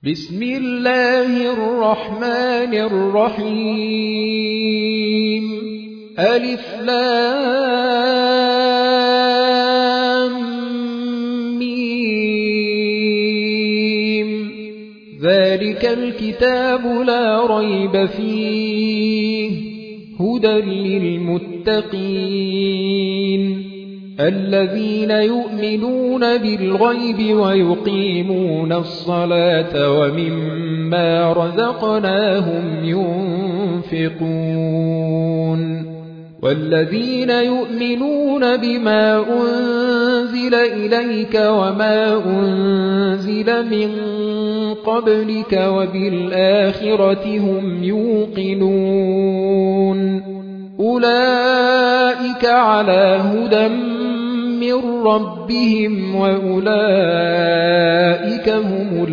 بسم الله الرحمن الرحيم ألف لام ميم ذلك الكتاب لا ريب فيه هدى للمتقين الذين يؤمنون بالغيب ويقيمون الصلاة ومما رزقناهم ينفقون والذين يؤمنون بما أنزل إليك وما أنزل من قبلك وبالآخرة هم يوقنون أولئك على هدى من ربهم وأولئك هم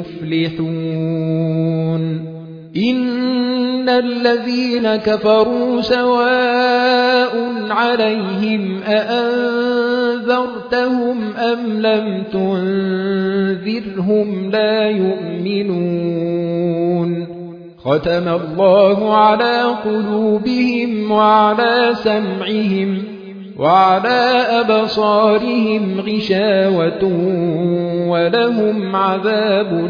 المفلحون إن الذين كفروا سواء عليهم أأنذرتهم أم لم تنذرهم لا يؤمنون ختم الله على قلوبهم وعلى سمعهم وعلى أبصارهم غشاوة ولهم عذاب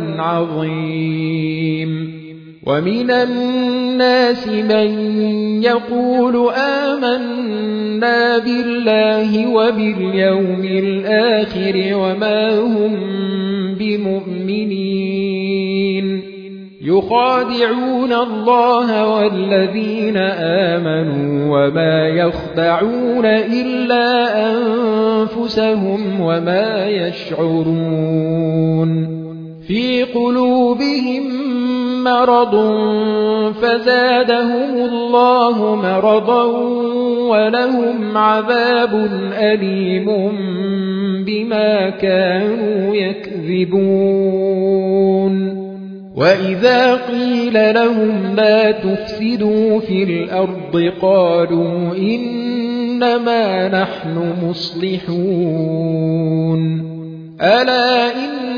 عظيم ومن الناس من يقول آمنا بالله وباليوم الآخر وما هم بمؤمنين يخادعون الله والذين آمنوا وما يخدعون إلا أنفسهم وما يشعرون في قلوبهم مرض فزادهم الله مرضا ولهم عذاب أليم بما كانوا يكذبون وإذا قيل لهم لا تفسدوا في الأرض قالوا إنما نحن مصلحون ألا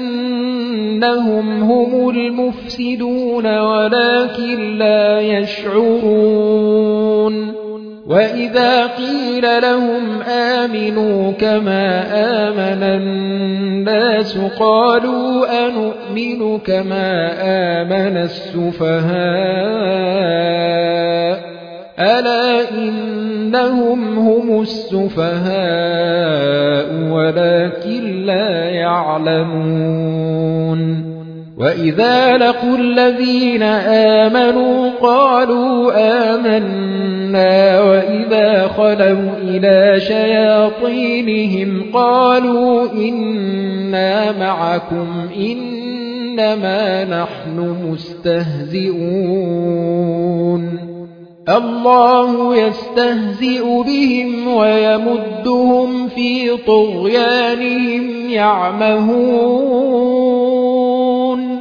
إنهم هم المفسدون ولكن لا يشعرون وإذا قيل لهم آمنوا كما آمن الناس قالوا أنؤمن كما آمن السفهاء ألا إنهم هم السفهاء ولكن لا يعلمون وإذا لقوا الذين آمنوا قالوا آمنا وإذا خلوا إلى شياطينهم قالوا إنا معكم إنما نحن مستهزئون الله يستهزئ بهم ويمدهم في طغيانهم يعمهون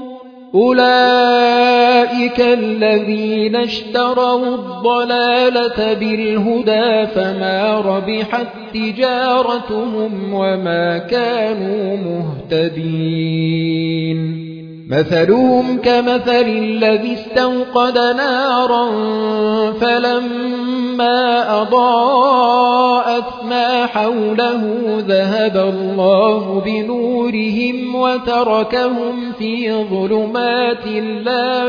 أولئك الذين اشتروا الضلالة بالهدى فما ربحت تجارتهم وما كانوا مهتدين مثلهم كمثل الذي استوقد نارا فلما أضاءت ما حوله ذهب الله بنورهم وتركهم في ظلمات لا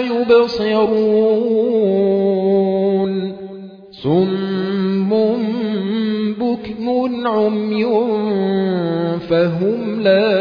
يبصرون صم بكم عمي فهم لا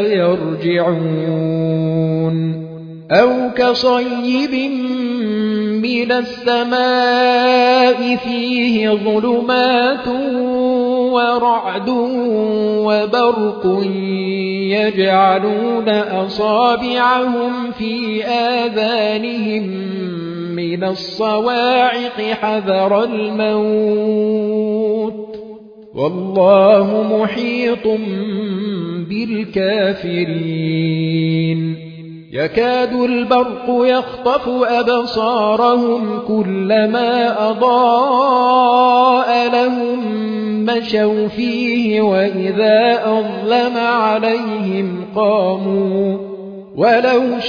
يرجعون أو كصيب من السماء فيه ظلمات ورعد وبرق يجعلون أصابعهم في آذانهم من الصواعق حذر الموت والله محيط بالكافرين يكاد البرق يخطف أبصارهم كلما أضاء لهم مشوا فيه وإذا أظلم عليهم قاموا ولو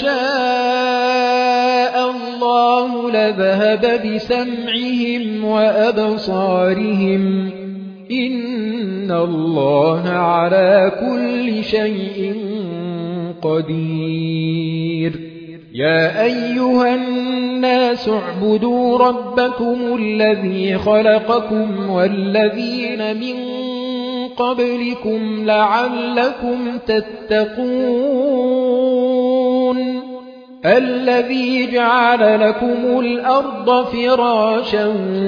شاء الله لذهب بسمعهم وأبصارهم إن الله على كل شيء قدير يا أيها الناس اعبدوا ربكم الذي خلقكم والذين من قبلكم لعلكم تتقون الذي جعل لكم الأرض فراشا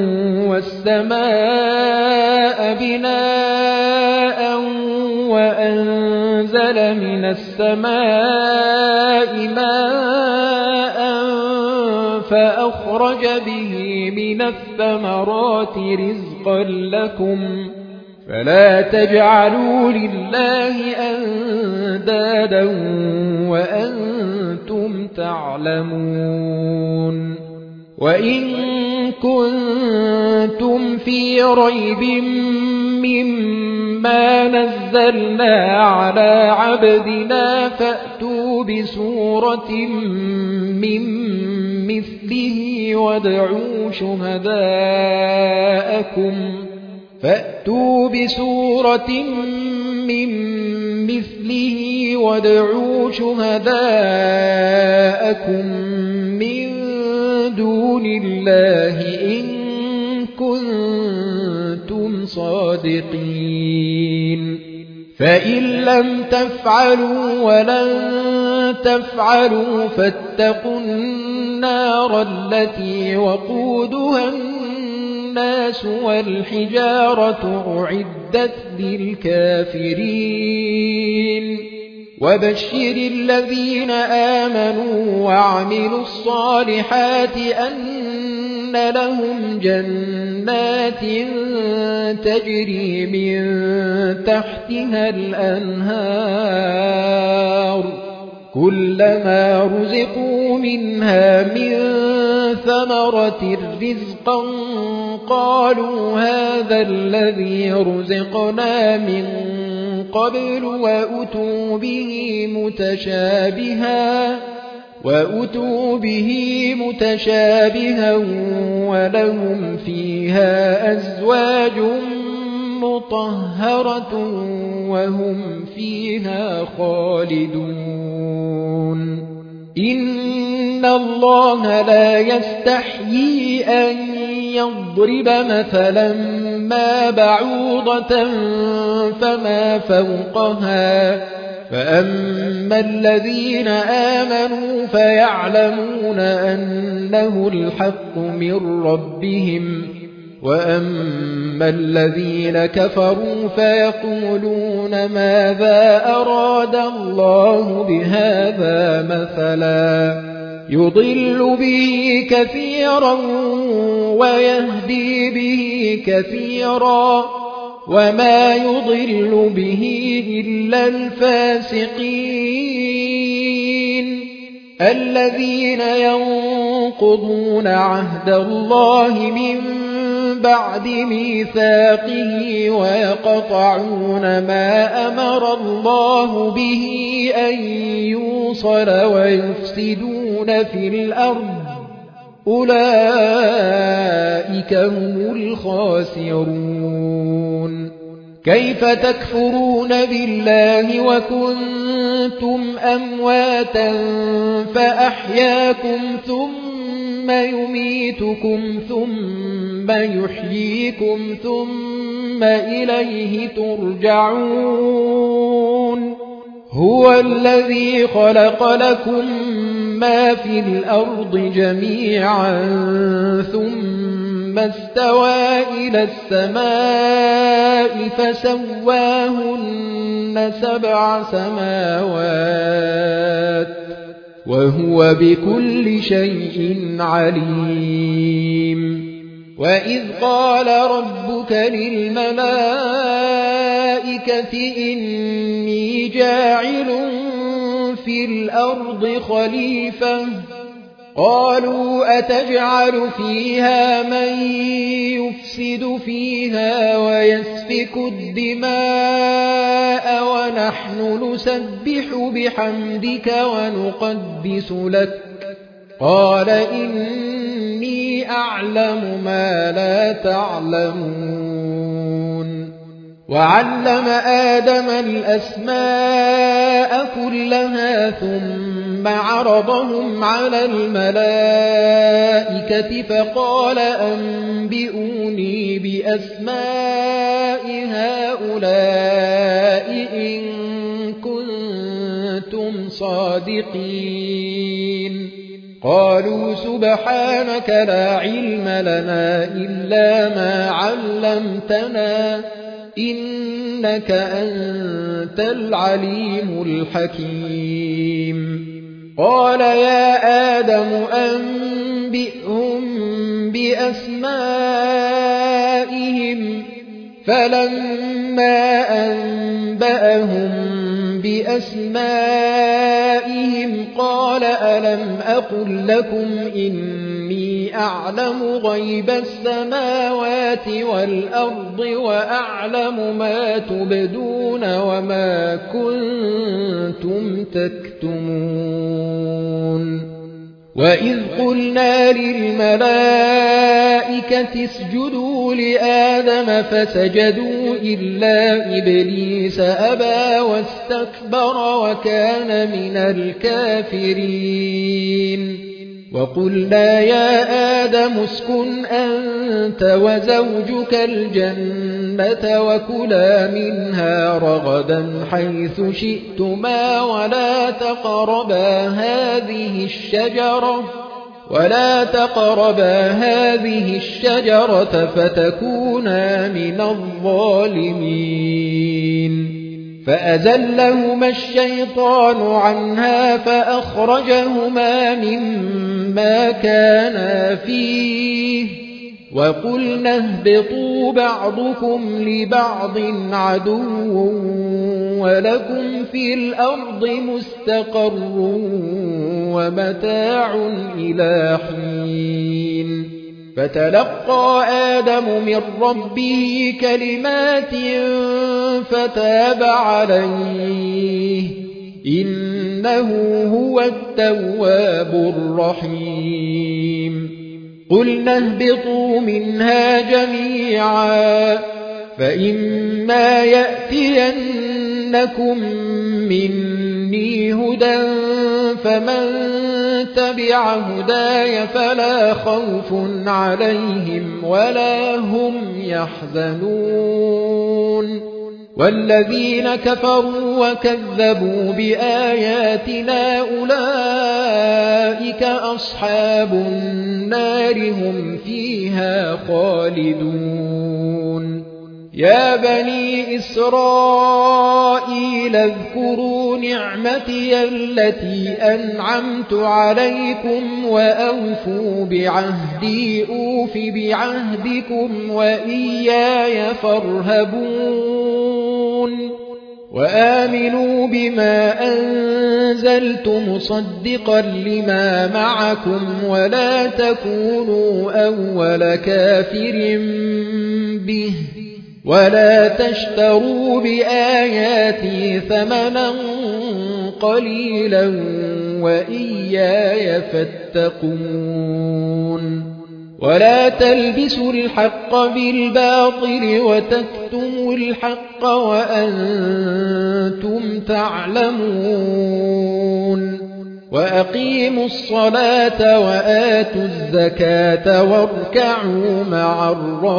والسماء بناء وأنزل من السماء ماء فأخرج به من الثمرات رزقا لكم فلا تجعلوا لله أندادا وأنتم تعلمون وإن كنتم في ريب مما نزلنا على عبدنا فأتوا بسورة من مثله وادعوا شهداءكم من دون الله إن كنتم صادقين فإن لم تفعلوا ولن تفعلوا فاتقوا النار التي وقودها الناس والحجارة أعدت للكافرين وبشر الذين آمنوا وعملوا الصالحات أن لهم جنات تجري من تحتها الأنهار كلما رزقوا منها من ثمرة رزقا قالوا هذا الذي رزقنا من قبل وأتوا به متشابها ولهم فيها أزواج مطهرة وهم فيها خالدون إن الله لا يستحيي أن يضرب مثلا ما بعوضة فما فوقها فأما الذين آمنوا فيعلمون أنه الحق من ربهم وأما الذين كفروا فيقولون ماذا أراد الله بهذا مثلا يضل به كثيرا ويهدي به كثيرا وما يضل به إلا الفاسقين الذين ينقضون عهد الله من بعد ميثاقه ويقطعون ما أمر الله به أن يوصل ويفسدون في الأرض أولئك هم الخاسرون كيف تكفرون بالله وكنتم أمواتا فأحياكم ثم يميتكم ثم يحييكم ثم إليه ترجعون هو الذي خلق لكم ما في الأرض جميعا ثم استوى إلى السماء فسواهن 7 سماوات وهو بكل شيء عليم وإذ قال ربك للملائكة إني جاعل في الأرض خليفة قالوا أتجعل فيها من يفسد فيها ويسفك الدماء ونحن نسبح بحمدك ونقدس لك قال إني أعلم ما لا تعلمون وعلم آدم الأسماء كلها ثم عرضهم على الملائكة فقال أنبئوني بأسماء هؤلاء إن كنتم صادقين قالوا سبحانك لا علم لنا إلا ما علمتنا إنك أنت العليم الحكيم قال يا آدم أنبئهم بأسمائهم فلما أنبأهم بأسمائهم قال ألم أقل لكم إني أعلم غيب السماوات والأرض وأعلم ما تبدون وما كنتم تكتمون وإذ قلنا للملائكة اسجدوا لآدم فسجدوا إلا إبليس أبى واستكبر وكان من الكافرين وقلنا يا آدم اسكن أنت وزوجك الجنة وكلا منها رغدا حيث شئتما ولا تقربا هذه الشجرة فتكونا من الظالمين فأزلهما الشيطان عنها فأخرجهما مما كانا فيه وقلنا اهبطوا بعضكم لبعض عدو ولكم في الأرض مستقر ومتاع إلى حين فتلقى آدم من ربه كلمات فتاب عليه إنه هو التواب الرحيم قلنا اهبطوا منها جميعا فإما يأتينكم مني هدى فمن تبع هداي فلا خوف عليهم ولا هم يحزنون والذين كفروا وكذبوا بآياتنا أولئك أصحاب النار هم فيها خالدون يا بني إسرائيل اذكروا نعمتي التي أنعمت عليكم وأوفوا بعهدي أوف بعهدكم وإياي فارهبون وآمنوا بما أنزلت مصدقا لما معكم ولا تكونوا أول كافر به ولا تشتروا بآياتي ثمنا قليلا وإياي فاتقون ولا تلبسوا الحق بالباطل وتكتموا الحق وأنتم تعلمون وأقيموا الصلاة وآتوا الزكاة واركعوا مع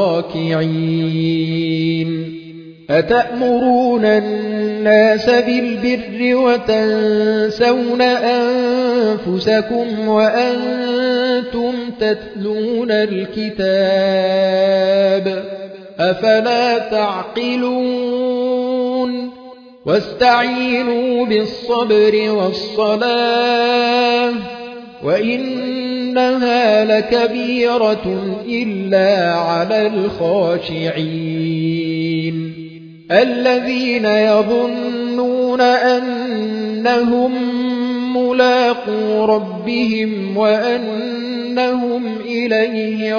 الراكعين أتأمرون الناس بالبر وتنسون أنفسكم وأنتم تتلون الكتاب أفلا تعقلون واستعينوا بالصبر والصلاة وإنها لكبيرة إلا على الخاشعين الذين يظنون أنهم ملاقو ربهم وأنهم إليه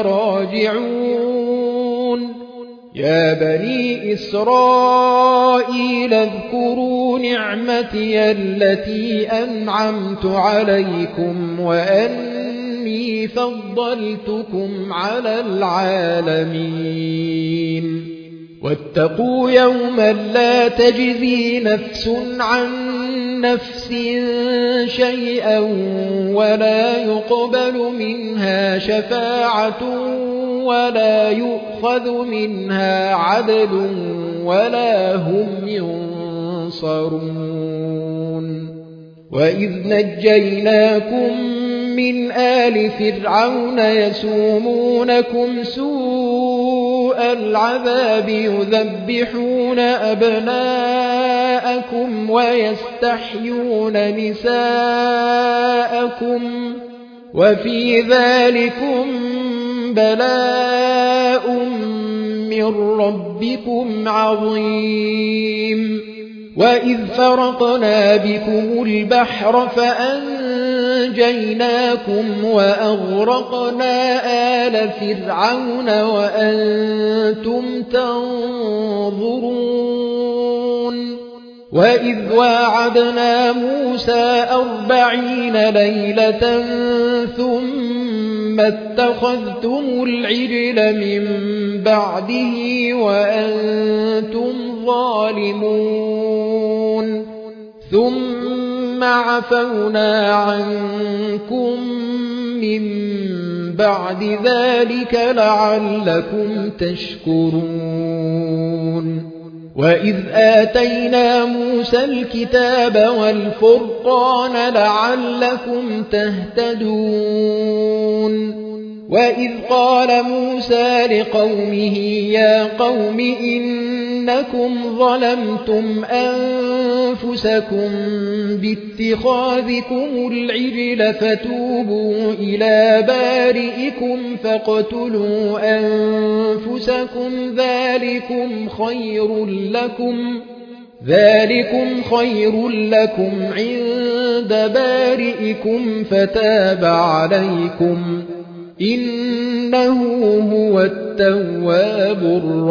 راجعون يا بني إسرائيل اذكروا نعمتي التي أنعمت عليكم وأني فضلتكم على العالمين واتقوا يوما لا تجزي نفس عن نفس شيئا ولا يقبل منها شفاعة ولا يؤخذ منها عدل ولا هم ينصرون وإذ نجيناكم من آل فرعون يسومونكم سوء العذاب يذبحون أبناءكم ويستحيون نساءكم وفي ذلكم بلاء من ربكم عظيم وإذ فرقنا بكم البحر فأنجيناكم وأغرقنا آل فرعون وأنتم تنظرون وإذ واعدنا موسى 40 ليلة ثم اتخذتم العجل من بعده وأنتم ظالمون ثم عفونا عنكم من بعد ذلك لعلكم تشكرون وإذ آتينا موسى الكتاب والفرقان لعلكم تهتدون وإذ قال موسى لقومه يا قوم إنكم ظلمتم أنفسكم باتخاذكم العجل فتوبوا إلى بارئكم فاقتلوا أنفسكم ذلكم خير لكم عند بارئكم فتاب عليكم إنه هو التواب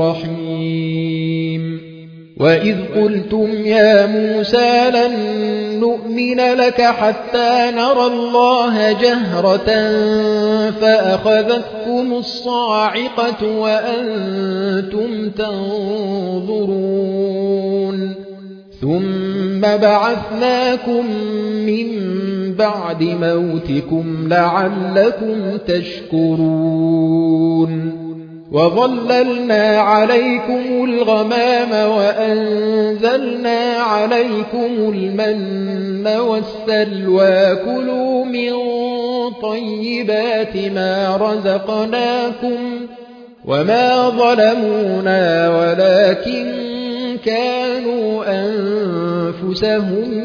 الرحيم وإذ قلتم يا موسى لن نؤمن لك حتى نرى الله جهرة فأخذتكم الصاعقة وأنتم تنظرون ثم بعثناكم من بعد موتكم لعلكم تشكرون وظللنا عليكم الغمام وأنزلنا عليكم المن والسلوى كلوا من طيبات ما رزقناكم وما ظلمونا ولكن كانوا أنفسهم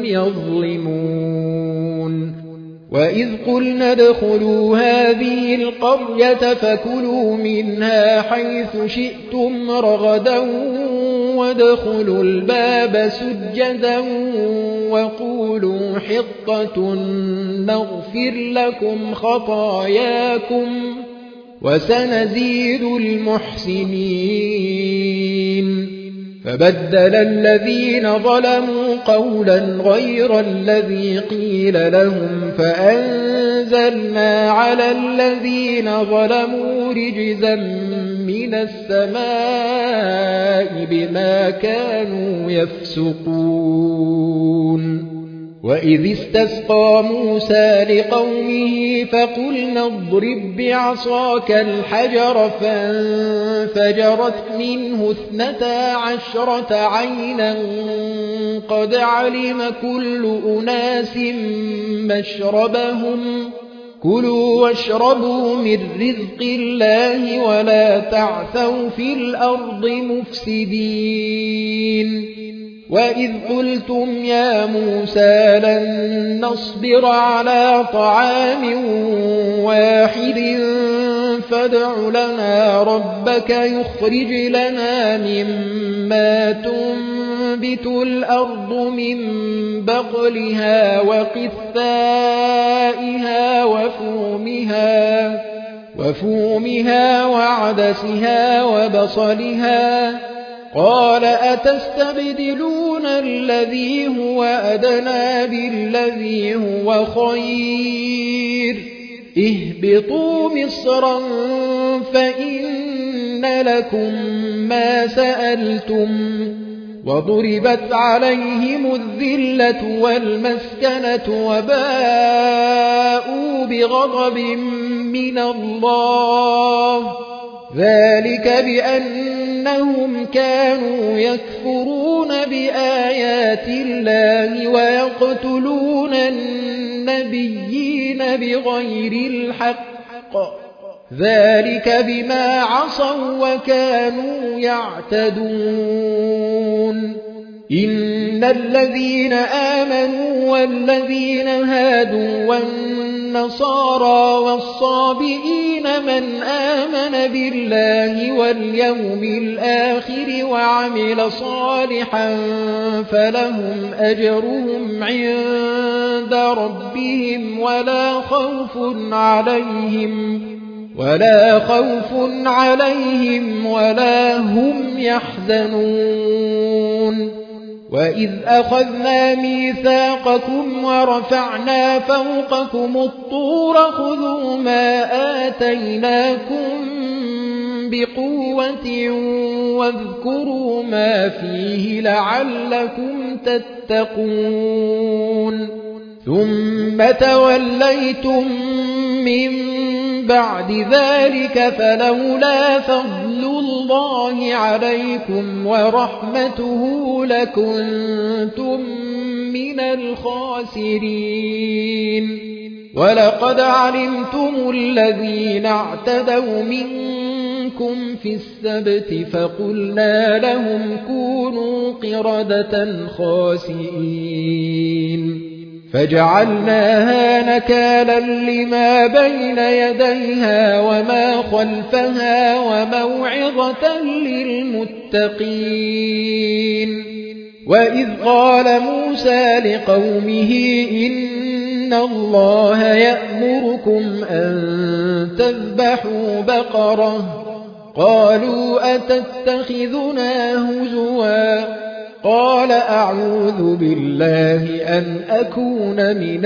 يظلمون وإذ قلنا ادخلوا هذه القرية فكلوا منها حيث شئتم رغدا وادخلوا الباب سجدا وقولوا حطة نغفر لكم خطاياكم وسنزيد المحسنين فبدل الذين ظلموا قولا غير الذي قيل لهم فأنزلنا على الذين ظلموا رجزا من السماء بما كانوا يفسقون وإذ استسقى موسى لقومه فقلنا اضرب بعصاك الحجر فانفجرت منه 12 عينا قد علم كل أناس مشربهم كلوا واشربوا من رزق الله ولا تعثوا في الأرض مفسدين وإذ قلتم يا موسى لن نصبر على طعام واحد فادع لنا ربك يخرج لنا مما تنبت الأرض من بقلها وقثائها وفومها وعدسها وبصلها قال أتستبدلون الذي هو أدنى بالذي هو خير اهبطوا مصرا فإن لكم ما سألتم وضربت عليهم الذلة والمسكنة وباءوا بغضب من الله ذلك بأنهم كانوا يكفرون بآيات الله ويقتلون النبيين بغير الحق ذلك بما عصوا وكانوا يعتدون إن الذين آمنوا والذين هادوا والنصارى والصابئين من آمن بالله واليوم الآخر وعمل صالحا فلهم أجرهم عند ربهم ولا خوف عليهم ولا هم يحزنون وإذ أخذنا ميثاقكم ورفعنا فوقكم الطور خذوا ما آتيناكم بقوة واذكروا ما فيه لعلكم تتقون ثم توليتم من بعد ذلك فلولا فضل الله عليكم ورحمته لكنتم من الخاسرين ولقد علمتم الذين اعتدوا منكم في السبت فقلنا لهم كونوا قردة خاسئين فجعلناها نكالا لما بين يديها وما خلفها وموعظة للمتقين وإذ قال موسى لقومه إن الله يأمركم أن تذبحوا بقرة قالوا أتتخذنا هزوا قال أعوذ بالله أن أكون من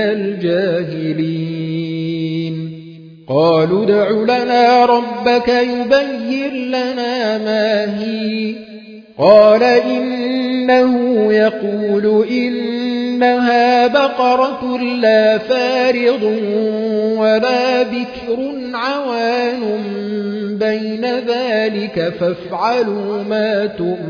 الجاهلين قالوا ادع لنا ربك يبين لنا ما هي قال إنه يقول إنها بقرة لا فارض ولا بكر عوان بين ذلك فافعلوا ما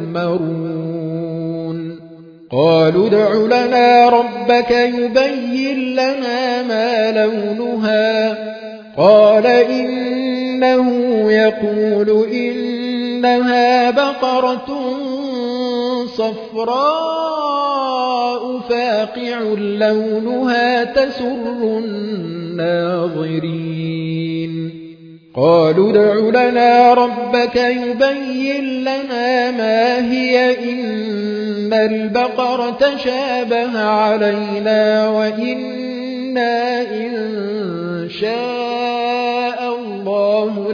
تؤمرون قالوا ادع لنا ربك يبين لنا ما لونها قال إنه يقول إنها بقرة صفراء فاقع لونها تسر الناظرين قالوا ادع لنا ربك يبين لنا ما هي إن البقرة شابه علينا وإنا إن شاء الله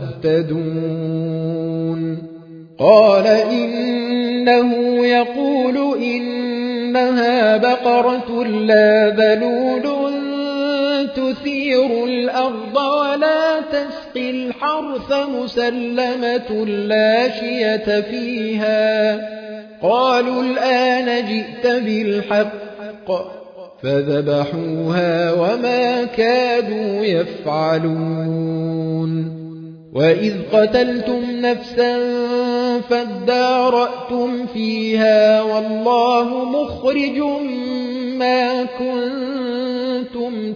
لمهتدون قال إنه يقول إنها بقرة لا ذلول تثير الأرض ولا تسقي الحرث مسلمة لا شية فيها قالوا الآن جئت بالحق فذبحوها وما كادوا يفعلون وإذ قتلتم نفسا فادارأتم فيها والله مخرج ما كنتم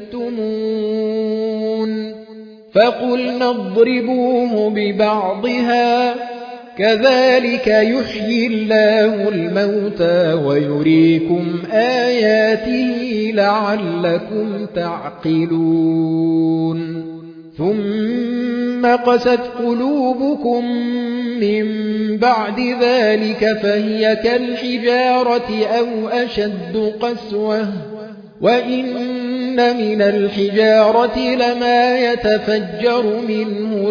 تكتمون فقلنا اضربوه ببعضها كذلك يحيي الله الموتى ويريكم آياته لعلكم تعقلون ثم قست قلوبكم من بعد ذلك فهي كالحجارة أو أشد قسوة وإن من الحجارة لما يتفجر منه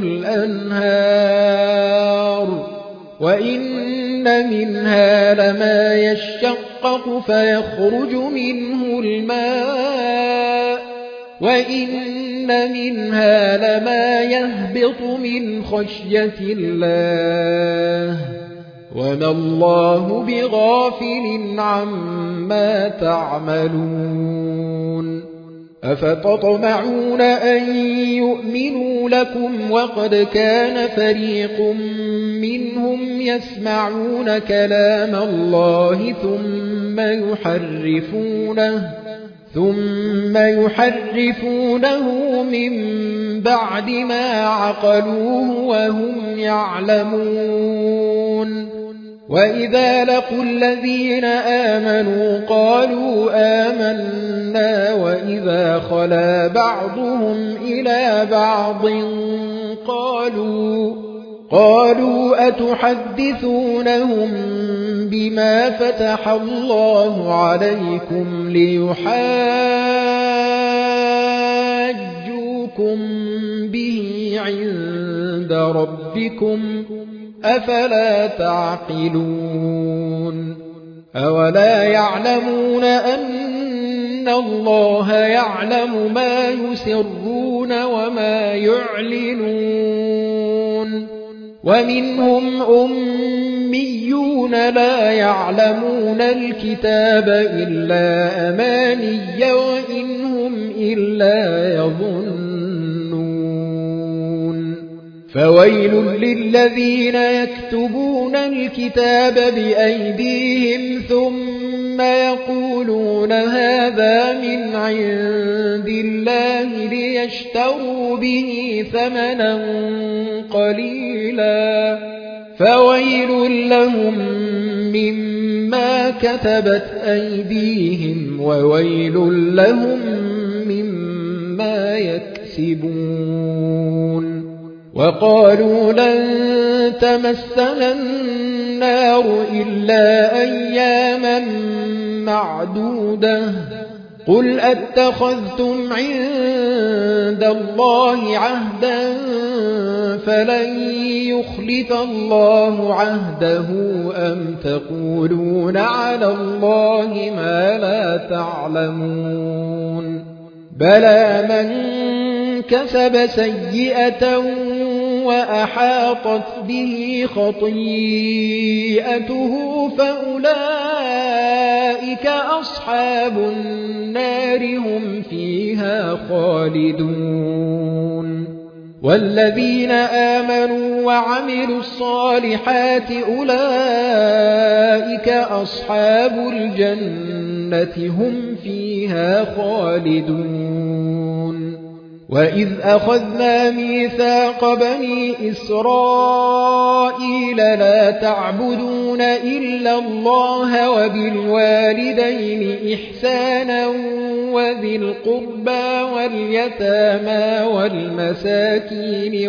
الأنهار وإن منها لما يشقق فيخرج منه الماء وإن منها لما يهبط من خشية الله وما الله بغافل عما تعملون أفتطمعون أن يؤمنوا لكم وقد كان فريق منهم يسمعون كلام الله ثم يحرفونه من بعد ما عقلوه وهم يعلمون وإذا لقوا الذين آمنوا قالوا آمنا وإذا خلا بعضهم إلى بعض قالوا أتحدثونهم بما فتح الله عليكم ليحاجوكم به عند ربكم أفلا تعقلون أولا يعلمون أن الله يعلم ما يسرون وما يعلنون ومنهم أميون لا يعلمون الكتاب إلا أماني وإن هم إلا يظنون فويل للذين يكتبون الكتاب بأيديهم ثم يقولون هذا من عند الله ليشتروا به ثمنا قليلا فويل لهم مما كتبت أيديهم وويل لهم مما يكسبون وقالوا لن تمسنا النار إلا أياما معدودة قل أتخذتم عند الله عهدا فلن يخلف الله عهده أم تقولون على الله ما لا تعلمون بلى من كسب سيئة وأحاطت به خطيئته فأولئك أصحاب النار هم فيها خالدون والذين آمنوا وعملوا الصالحات أولئك أصحاب الجنة هم فيها خالدون وإذ أخذنا ميثاق بني إسرائيل لا تعبدون إلا الله وبالوالدين إحسانا وذي القربى واليتامى والمساكين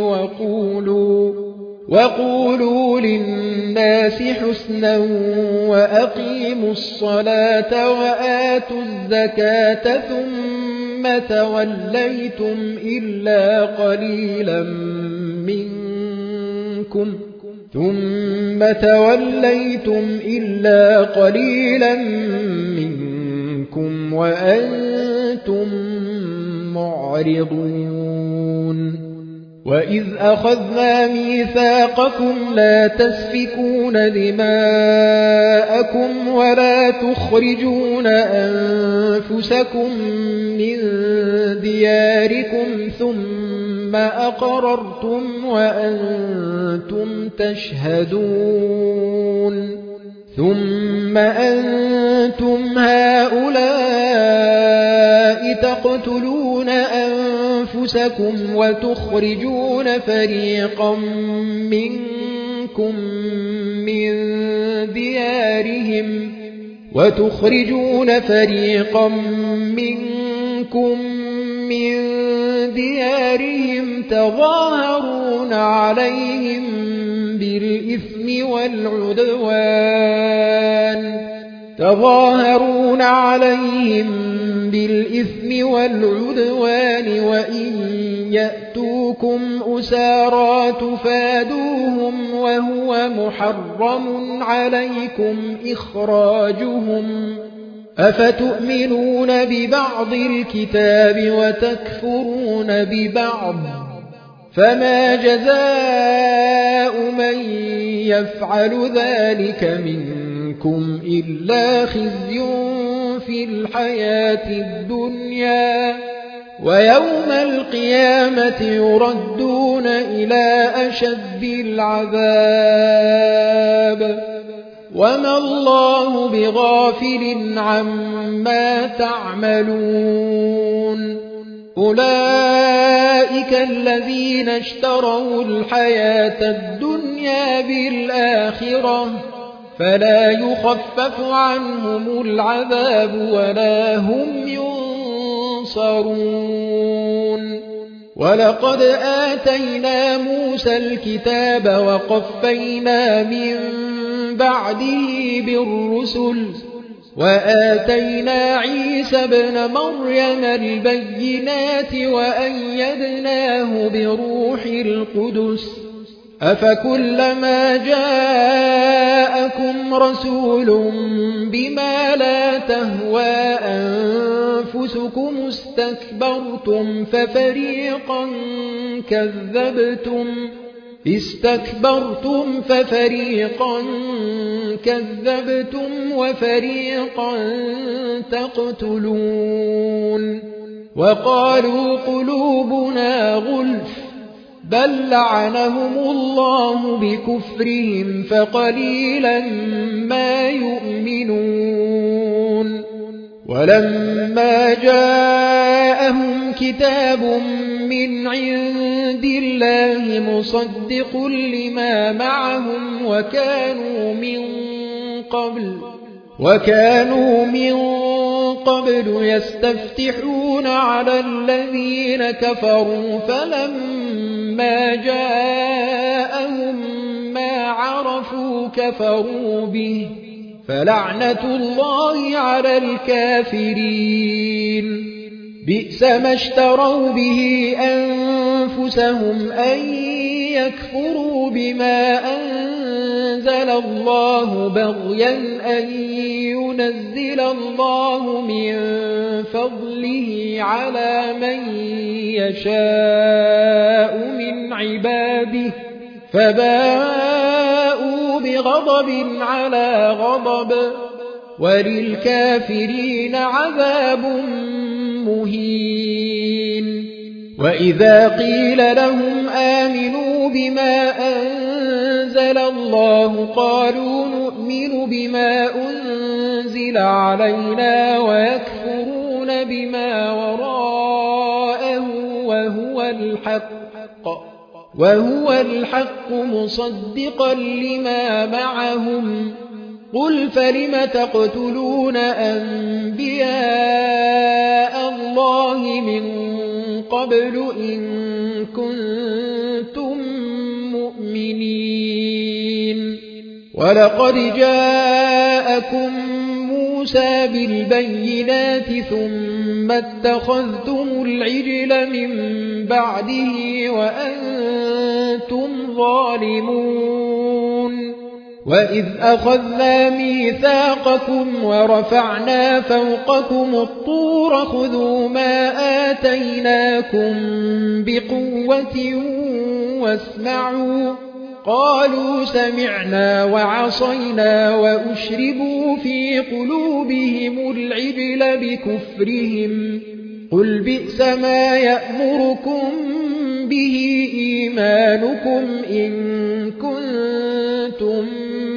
وقولوا للناس حسنا وأقيموا الصلاة وآتوا الزكاة ثم توليتم إلا قليلا منكم وأنتم معرضون وإذ أخذنا ميثاقكم لا تسفكون دماءكم ولا تخرجون أنفسكم من دياركم ثم أقررتم وأنتم تشهدون ثم أنتم هؤلاء تقتلون أنفسكم وتخرجون فريقا منكم من ديارهم تظاهرون عليهم بالإثم والعدوان وإن يأتوكم أسارى تفادوهم وهو محرم عليكم إخراجهم أفتؤمنون ببعض الكتاب وتكفرون ببعض فما جزاء من يفعل ذلك منكم إلا خزي في الحياة الدنيا ويوم القيامة يردون إلى أشد العذاب وما الله بغافل عما تعملون أولئك الذين اشتروا الحياة الدنيا بالآخرة فلا يخفف عنهم العذاب ولا هم ينصرون ولقد آتينا موسى الكتاب وقفينا من بعده بالرسل وآتينا عيسى ابن مريم البينات وأيدناه بروح القدس أفكلما جاءكم رسول بما لا تهوى أنفسكم استكبرتم ففريقا كذبتم وفريقا تقتلون وقالوا قلوبنا غلف بل لعنهم الله بكفرهم فقليلا ما يؤمنون ولما جاءهم كتاب من عند الله مصدق لما معهم وكانوا من قبل يستفتحون على الذين كفروا فلما جاءهم ما عرفوا كفروا به فلعنة الله على الكافرين بئس ما اشتروا به أنفسهم أن يكفروا بما أنزل الله بغيا أن ينزل الله من فضله على من يشاء من عباده فباءوا بغضب على غضب وللكافرين عذاب مهين وإذا قيل لهم آمنوا بما أنزل الله قالوا نؤمن بما أنزل علينا ويكفرون بما وراءه وهو الحق مصدقا لما معهم قل فلم تقتلون أنبياء الله من قبل إن كنتم مؤمنين ولقد جاءكم موسى بالبينات ثم اتخذتم العجل من بعده وأنتم ظالمون وإذ أخذنا ميثاقكم ورفعنا فوقكم الطور خذوا ما آتيناكم بقوة واسمعوا قالوا سمعنا وعصينا وأشربوا في قلوبهم العجل بكفرهم قل بئس ما يأمركم به إيمانكم إن كنتم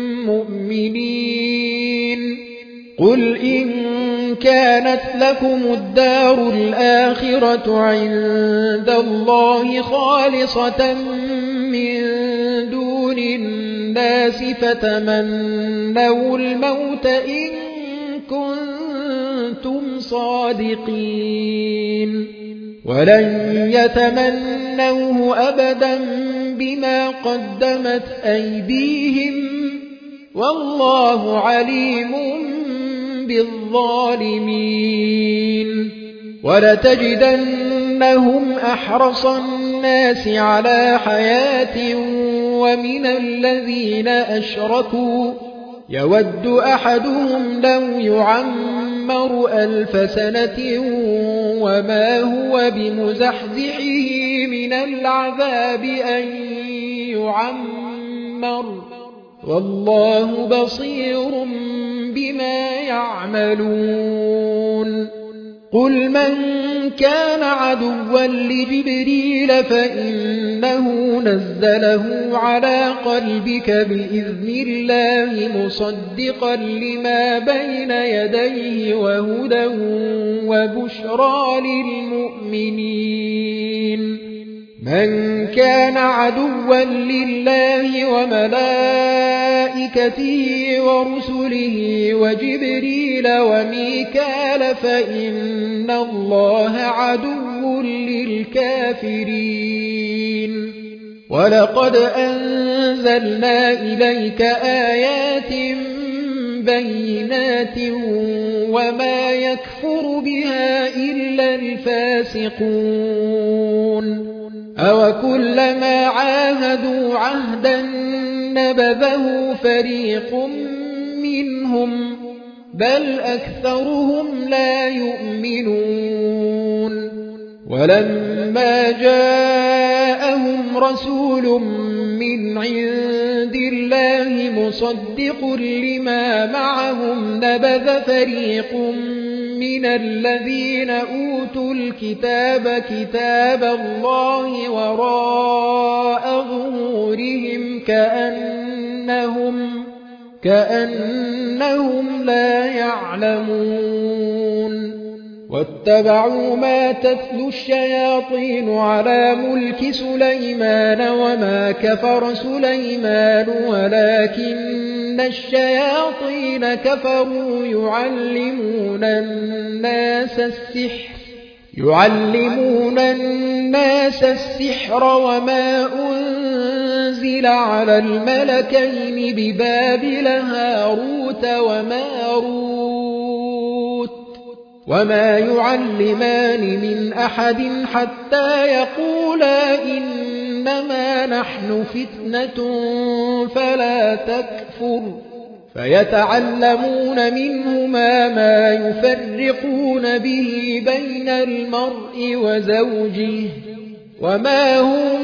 مؤمنين قل إن كانت لكم الدار الآخرة عند الله خالصة من دون الناس فتمنوا الموت إن كنتم صادقين ولن يتمنوه أبدا بما قدمت أيديهم والله عليم بالظالمين ولتجدنهم أحرص الناس على حياة ومن الذين أشركوا يود أحدهم لو يعمر 1000 سنة وما هو بمزحزحه من العذاب أن يعمر والله بصير بما يعملون قل من كان عدوا لجبريل فإنه نزله على قلبك بإذن الله مصدقا لما بين يديه وهدى وبشرى للمؤمنين من كان عدوا لله وملائكته ورسله وجبريل وميكال فإن الله عدو للكافرين ولقد أنزلنا إليك آيات بينات وما يكفر بها إلا الفاسقون أوكلما عاهدوا عهدا نبذه فريق منهم بل أكثرهم لا يؤمنون ولما جاءهم رسول من عند الله مصدق لما معهم نبذ فريق من الذين أوتوا الكتاب كتاب الله وراء ظهورهم كأنهم لا يعلمون واتبعوا ما تتلو الشياطين على ملك سليمان وما كفر سليمان ولكن الشياطين كفروا يعلمون الناس السحر وما أنزل على الملكين ببابل هاروت وماروت وما يعلمان من أحد حتى يقولا إنما نحن فتنة فلا تكفر فيتعلمون منهما ما يفرقون به بين المرء وزوجه وما هم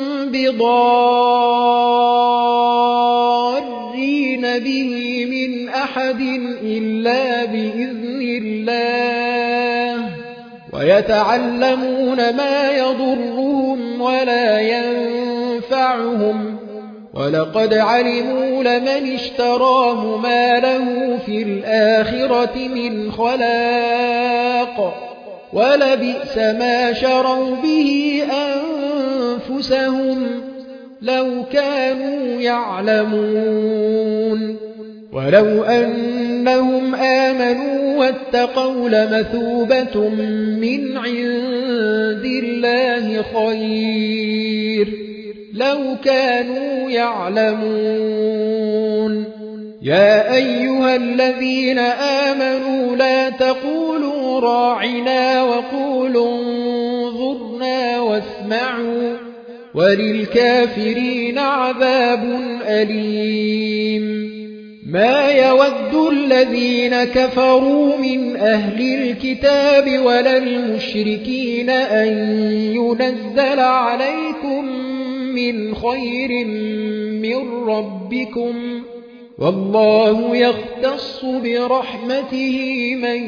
بضارين به من أحد إلا بإذن الله ويتعلمون ما يضرهم ولا ينفعهم ولقد علموا لمن اشتراه ما له في الآخرة من خلاق ولبئس ما شروا به أنفسهم لو كانوا يعلمون ولو أنهم آمنوا واتقوا لمثوبة من عند الله خير لو كانوا يعلمون يا أيها الذين آمنوا لا تقولوا راعنا وقولوا انظرنا واسمعوا وللكافرين عذاب أليم ما يود الذين كفروا من أهل الكتاب ولا المشركين أن ينزل عليكم من خير من ربكم والله يختص برحمته من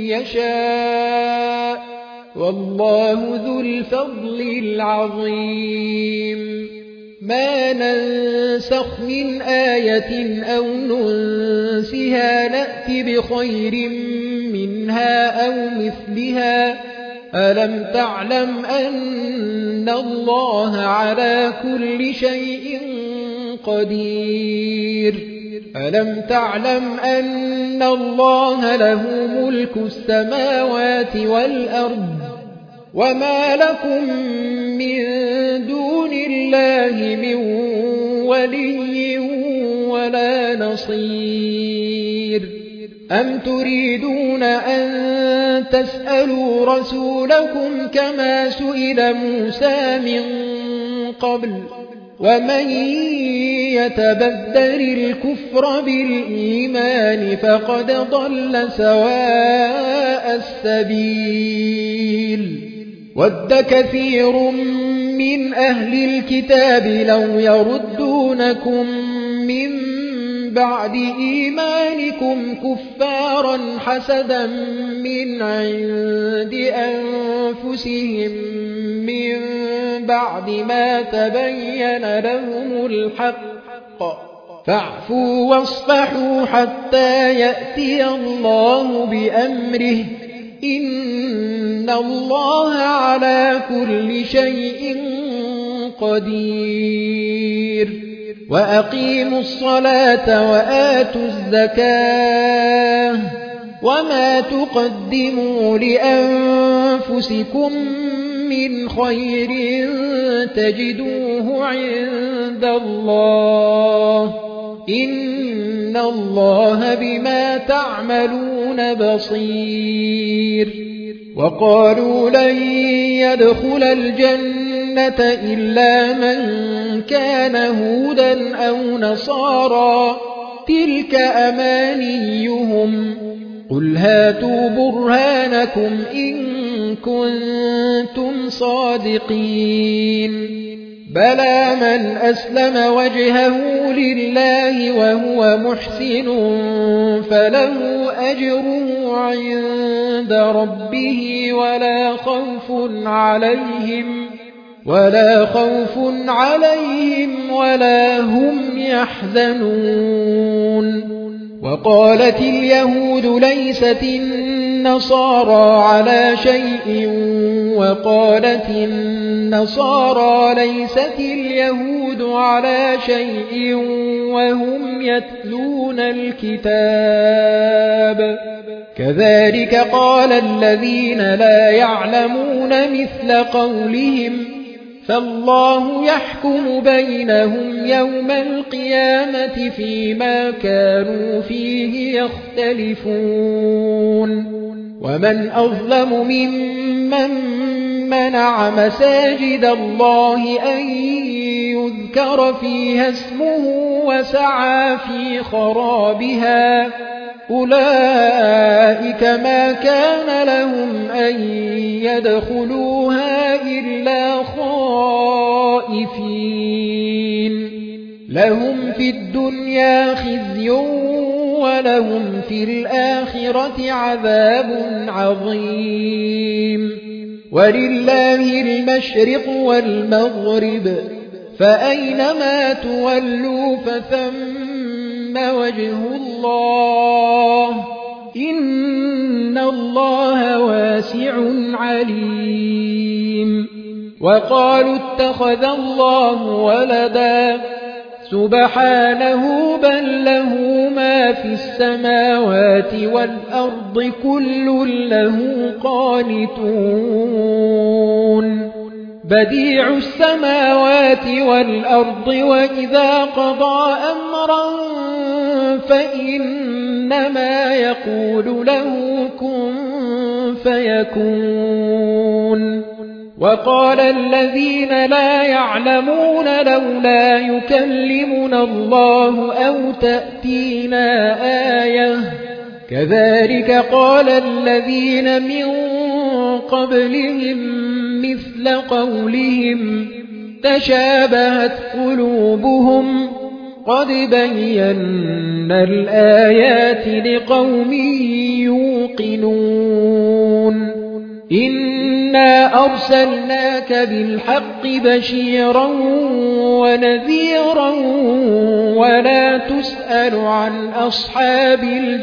يشاء والله ذو الفضل العظيم ما ننسخ من آية أو ننسها نأت بخير منها أو مثلها ألم تعلم أن الله على كل شيء قدير ألم تعلم أن الله له ملك السماوات والأرض وما لكم من دون الله من ولي ولا نصير أم تريدون أن تسألوا رسولكم كما سئل موسى من قبل ومن يتبدل الكفر بالإيمان فقد ضل سواء السبيل ود كثير من أهل الكتاب لو يردونكم من بعد إيمانكم كفارا حسدا من عند أنفسهم من بعد ما تبين لهم الحق فاعفوا واصفحوا حتى يأتي الله بأمره إن الله على كل شيء قدير وأقيموا الصلاة وآتوا الزكاة وما تقدموا لأنفسكم من خير تجدوه عند الله إن الله بما تعملون بصير وقالوا لن يدخل الجنة إلا من كان هودا أو نصارى تلك أمانيهم قل هاتوا برهانكم إن كنتم صادقين بلى من أسلم وجهه لله وهو محسن فله أجره عند ربه ولا خوف عليهم ولا هم يحزنون وقالت اليهود ليست النصارى على شيء وقالت النصارى ليست اليهود على شيء وهم يتلون الكتاب كذلك قال الذين لا يعلمون مثل قولهم فالله يحكم بينهم يوم القيامة فيما كانوا فيه يختلفون ومن أظلم ممن منع مساجد الله أن يذكر فيها اسمه وسعى في خرابها أولئك ما كان لهم أن يدخلوها إلا خائفين لهم في الدنيا خزي ولهم في الآخرة عذاب عظيم ولله المشرق والمغرب فأينما تولوا فثم وجه الله إن الله واسع عليم وقالوا اتخذ الله ولدا سبحانه بل له ما في السماوات والأرض كل له قانتون بديع السماوات والأرض وإذا قضى أمرا فإنما يقول له كن فيكون وقال الذين لا يعلمون لولا يكلمنا الله أو تأتينا آية كذلك قال الذين من قبلهم مثل قولهم تشابهت قلوبهم قد بينا الآيات لقوم يوقنون إنا أرسلناك بالحق بشيرا ونذيرا ولا تسأل عن أصحاب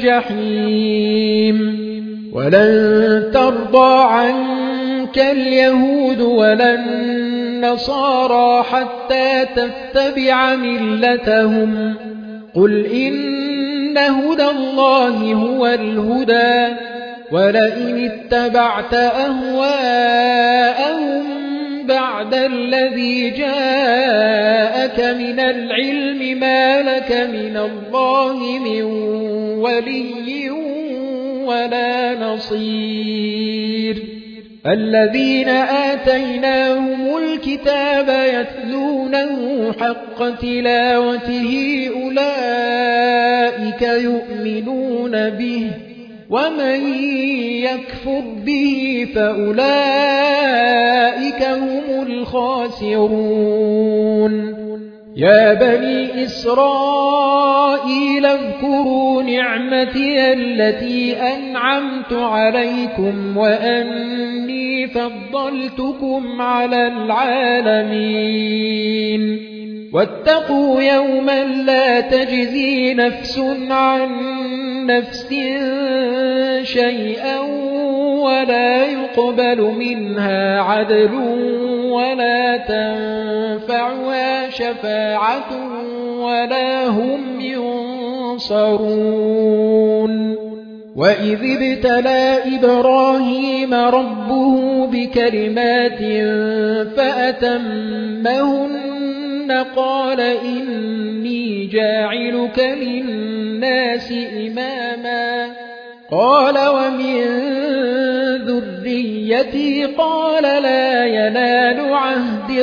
الجحيم ولن ترضى عنك اليهود ولا النصارى حتى تتبع ملتهم قل إن هدى الله هو الهدى ولئن اتبعت أهواءهم بعد الذي جاءك من العلم ما لك من الله من ولي ولا نصير الذين آتيناهم الكتاب يتلونه حق تلاوته أولئك يؤمنون به ومن يكفر به فأولئك هم الخاسرون يا بني إسرائيل اذكروا نعمتي التي أنعمت عليكم وأني فضلتكم على العالمين واتقوا يوما لا تجزي نفس عن نفس شيئا ولا يقبل منها عدل ولا تنفعها شفاعة ولا هم ينصرون وإذ ابتلى إبراهيم ربه بكلمات فأتمهن قال إني جاعلك للناس إماما قال ومن ذريتي قال لا ينال عهد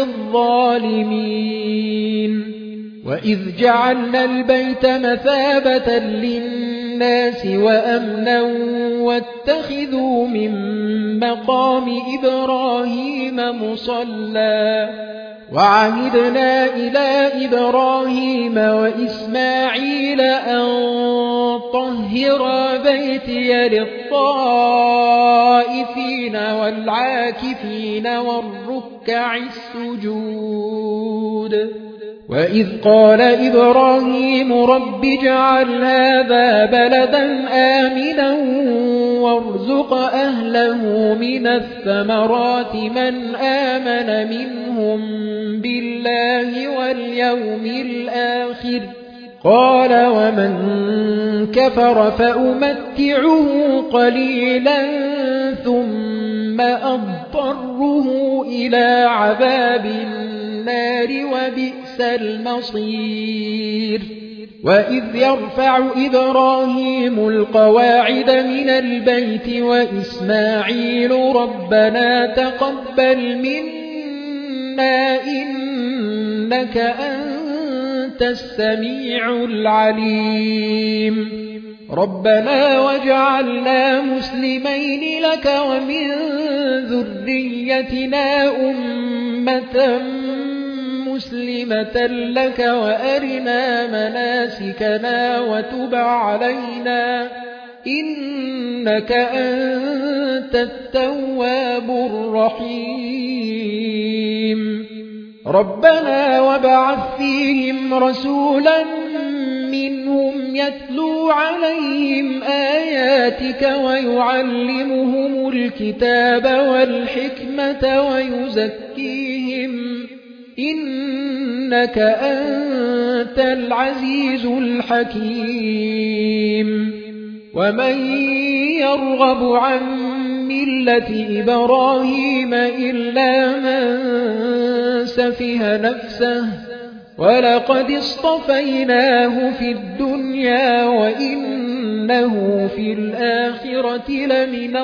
الظالمين وإذ جعلنا البيت مثابة للناس وأمنا واتخذوا من مقام إبراهيم مصلى وعهدنا إلى إبراهيم وإسماعيل أن طهر بيتي للطائفين والعاكفين والركع السجود وإذ قال إبراهيم رب اجعل هذا بلدا آمنا وارزق أهله من الثمرات من آمن منهم بالله واليوم الآخر قال ومن كفر فأمتعه قليلا ثم أضطره إلى عذاب النار وبئس المصير وإذ يرفع إبراهيم القواعد من البيت وإسماعيل ربنا تقبل منا إنك أنت السميع العليم ربنا واجعلنا مسلمين لك ومن ذريتنا أمة مسلمة لك وأرنا مناسكنا وتب علينا إنك أنت التواب الرحيم ربنا وابعث فيهم رسولا منهم يتلو عليهم آياتك ويعلمهم الكتاب والحكمة ويزكيهم إنك أنت العزيز الحكيم ومن يرغب عن ملة إبراهيم إلا من سفه نفسه ولقد اصطفيناه في الدنيا وإنه في الآخرة لمن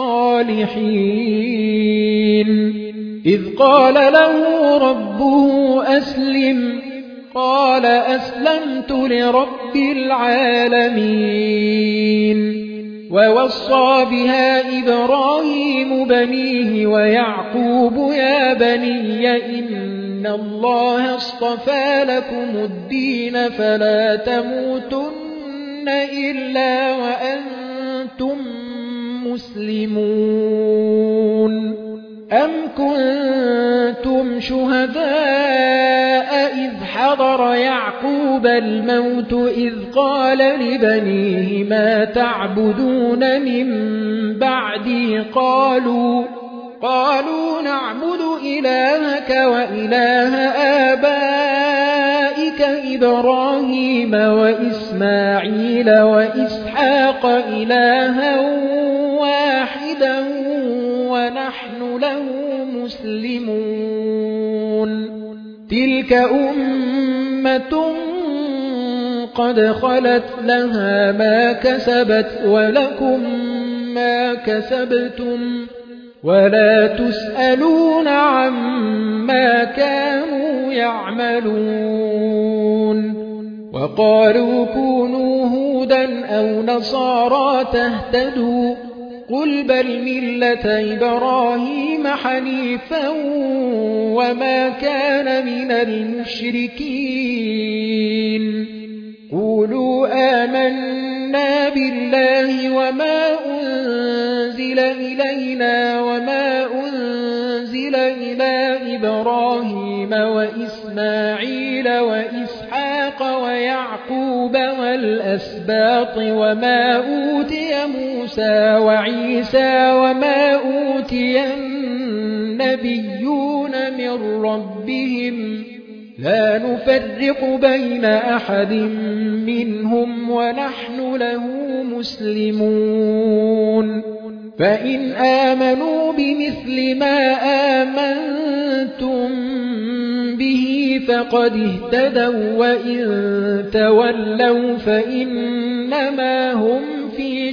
الصالحين إذ قال له ربه أسلم قال أسلمت لرب العالمين ووصى بها إبراهيم بنيه ويعقوب يا بني إن الله اصطفى لكم الدين فلا تموتن إلا وأنتم مسلمون أم كنتم شهداء إذ حضر يعقوب الموت إذ قال لبنيه ما تعبدون من بعدي قالوا نعبد إلهك وإله آبائك إبراهيم وإسماعيل وإسحاق إلها واحدا ونحن له مسلمون تلك أمة قد خلت لها ما كسبت ولكم ما كسبتم ولا تسألون عما كانوا يعملون وقالوا كونوا هودا أو نصارى تهتدوا قل بل ملة إبراهيم حنيفا وما كان من المشركين قولوا آمنا بالله وما أنزل إلينا وما أنزل إلى إبراهيم وإسماعيل وإسحاق ويعقوب والأسباط وما أوتي موسى وعيسى وما أوتي النبيون من ربهم لا نفرق بين أحد منهم ونحن له مسلمون فإن آمنوا بمثل ما آمنتم به فقد اهتدوا وإن تولوا فإنما هم في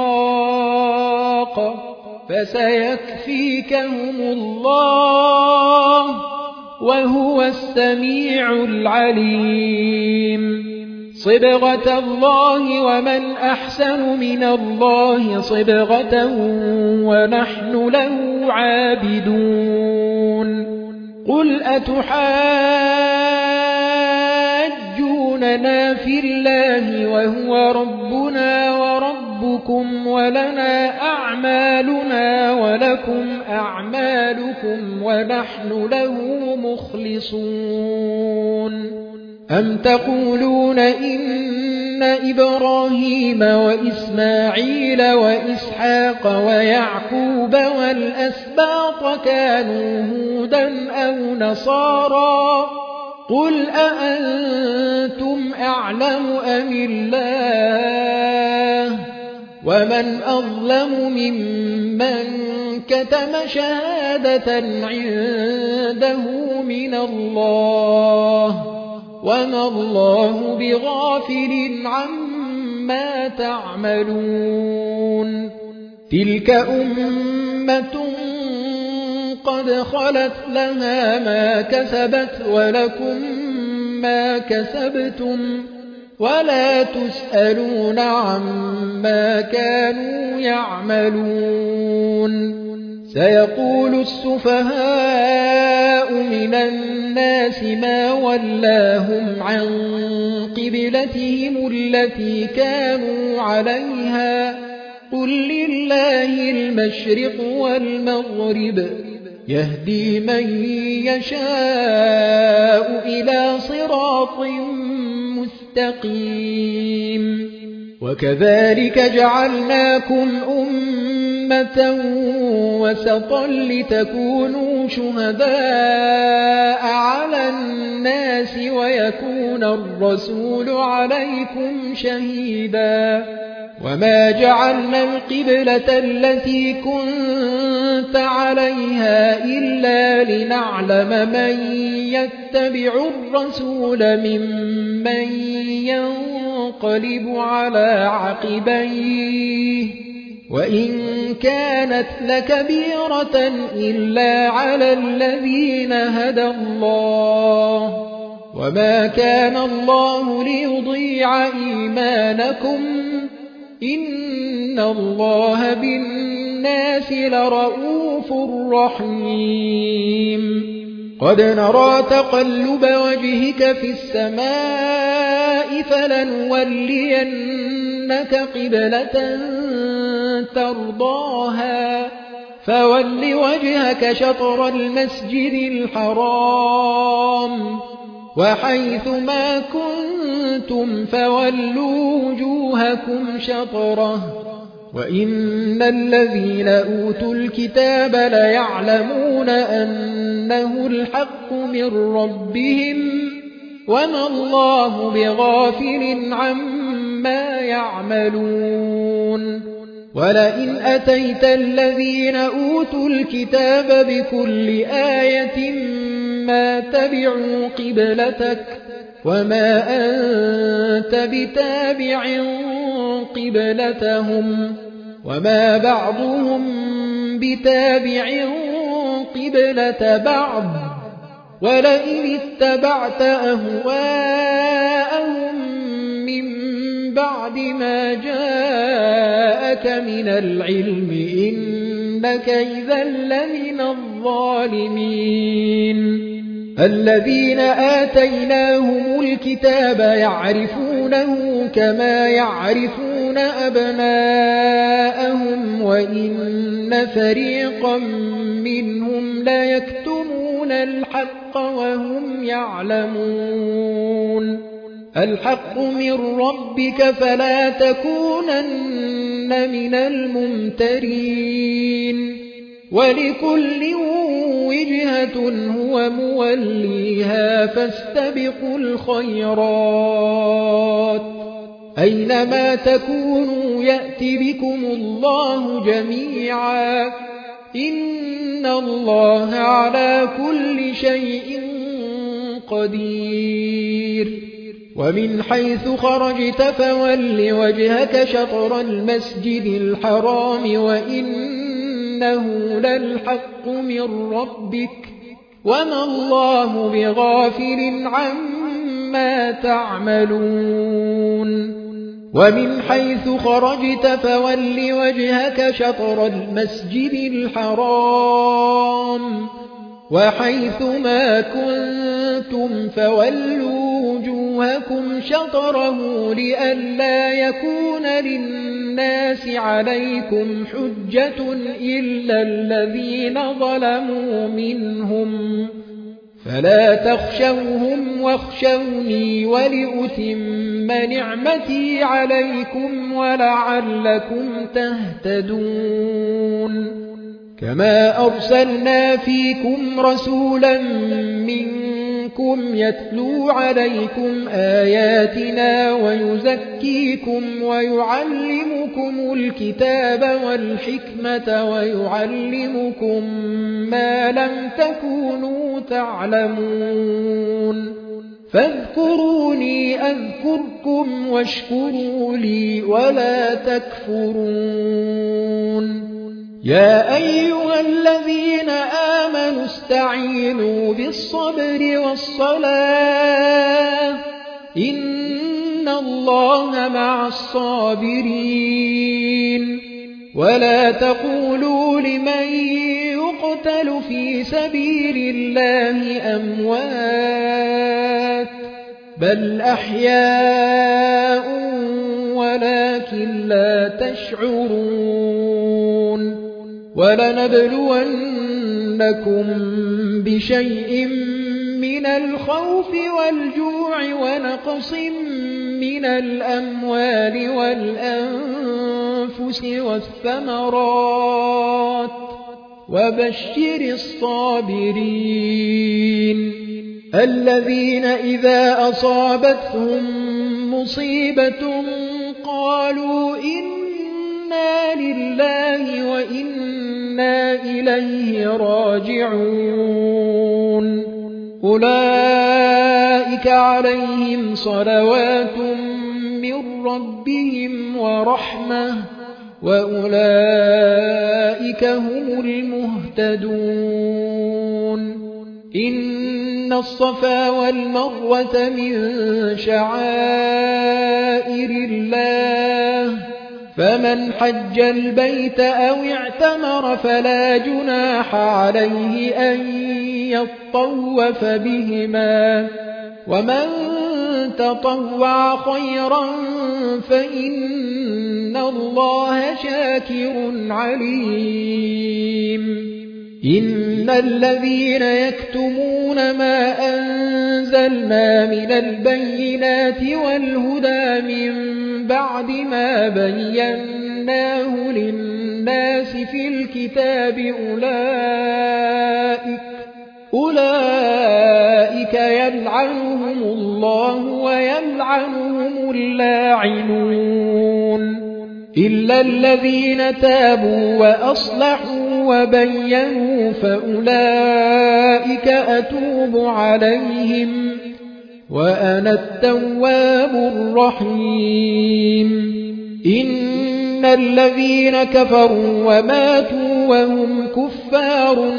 شقاق فسيكفيكهم الله وهو السميع العليم صبغة الله ومن أحسن من الله صبغة ونحن له عابدون قل أتحاجوننا في الله وهو ربنا وربكم ولنا أعمالنا ولكم أعمالكم ونحن له مخلصون أم تقولون إن إبراهيم وإسماعيل وإسحاق ويعقوب والأسباط كانوا هودا أو نصارى قل أأنتم أعلم أم الله ومن أظلم ممن كتم شهادة عنده من الله وما الله بغافل عما تعملون تلك أمة قد خلت لها ما كسبت ولكم ما كسبتم ولا تسألون عما كانوا يعملون سيقول السفهاء من الناس ما ولاهم عن قبلتهم التي كانوا عليها قل لله المشرق والمغرب يهدي من يشاء إلى صراط مستقيم وكذلك جعلناكم أمة وسطا لتكونوا شهداء على الناس ويكون الرسول عليكم شهيدا وما جعلنا القبلة التي كنت عليها إلا لنعلم من يتبع الرسول ممن ينقلب على عقبيه وإن كانت لكبيرة إلا على الذين هدى الله وما كان الله ليضيع إيمانكم إن الله بالناس لرؤوف رحيم قد نرى تقلب وجهك في السماء فلنولينك قبلة ترضاها فول وجهك شطر المسجد الحرام وحيث ما كنتم فولوا وجوهكم شطره وإن الذين أوتوا الكتاب ليعلمون أنه الحق من ربهم وما الله بغافل عما يعملون ولئن أتيت الذين أوتوا الكتاب بكل آية ما تبعوا قبلتك وما أنت بتابع قبلتهم وما بعضهم بتابع قبلة بعض ولئن اتبعت أهواءهم من بعد ما جاءك من العلم إنك إذا لمن الظالمين الذين آتيناهم الكتاب يعرفونه كما يعرفون أبناءهم وإن فريقا منهم ليكتمون الحق وهم يعلمون الحق من ربك فلا تكونن من الممترين ولكل وجهة هو موليها فاستبقوا الخيرات أينما تكونوا يأت بكم الله جميعا إن الله على كل شيء قدير ومن حيث خرجت فول وجهك شطر المسجد الحرام وإنه للحق من ربك وما الله بغافل عما تعملون ومن حيث خرجت فول وجهك شطر المسجد الحرام وحيث ما كنتم فولوا وجوهكم شطره لئلا يكون للناس عليكم حجة إلا الذين ظلموا منهم فلا تخشوهم واخشوني ولأتم نعمتي عليكم ولعلكم تهتدون كما أرسلنا فيكم رسولا منكم يتلو عليكم آياتنا ويزكيكم ويعلمكم الكتاب والحكمة ويعلمكم ما لم تكونوا تعلمون فاذكروني أذكركم واشكروا لي ولا تكفرون يا أيها الذين آمنوا استعينوا بالصبر والصلاة إن الله مع الصابرين ولا تقولوا لمن يقتل في سبيل الله أموات بل أحياء ولكن لا تشعرون ولنبلونكم بشيء من الخوف والجوع ونقص من الأموال والأنفس والثمرات وبشر الصابرين الذين إذا أصابتهم مصيبة قالوا إنا لله وإنا إليه راجعون أولئك عليهم صلوات من ربهم ورحمة وأولئك هم المهتدون إن الصفا والمروة من شعائر الله فمن حج البيت أو اعتمر فلا جناح عليه أن يطوف بهما ومن تطوع خيرا فإن الله شاكر عليم إن الذين يكتمون ما أنزلنا من البينات والهدى من بعد ما بيناه للناس في الكتاب أولئك يلعنهم الله الله ويلعنهم اللاعنون إلا الذين تابوا وأصلحوا وبينوا فأولئك أتوب عليهم وأنا التواب الرحيم إن الذين كفروا وماتوا وهم كفار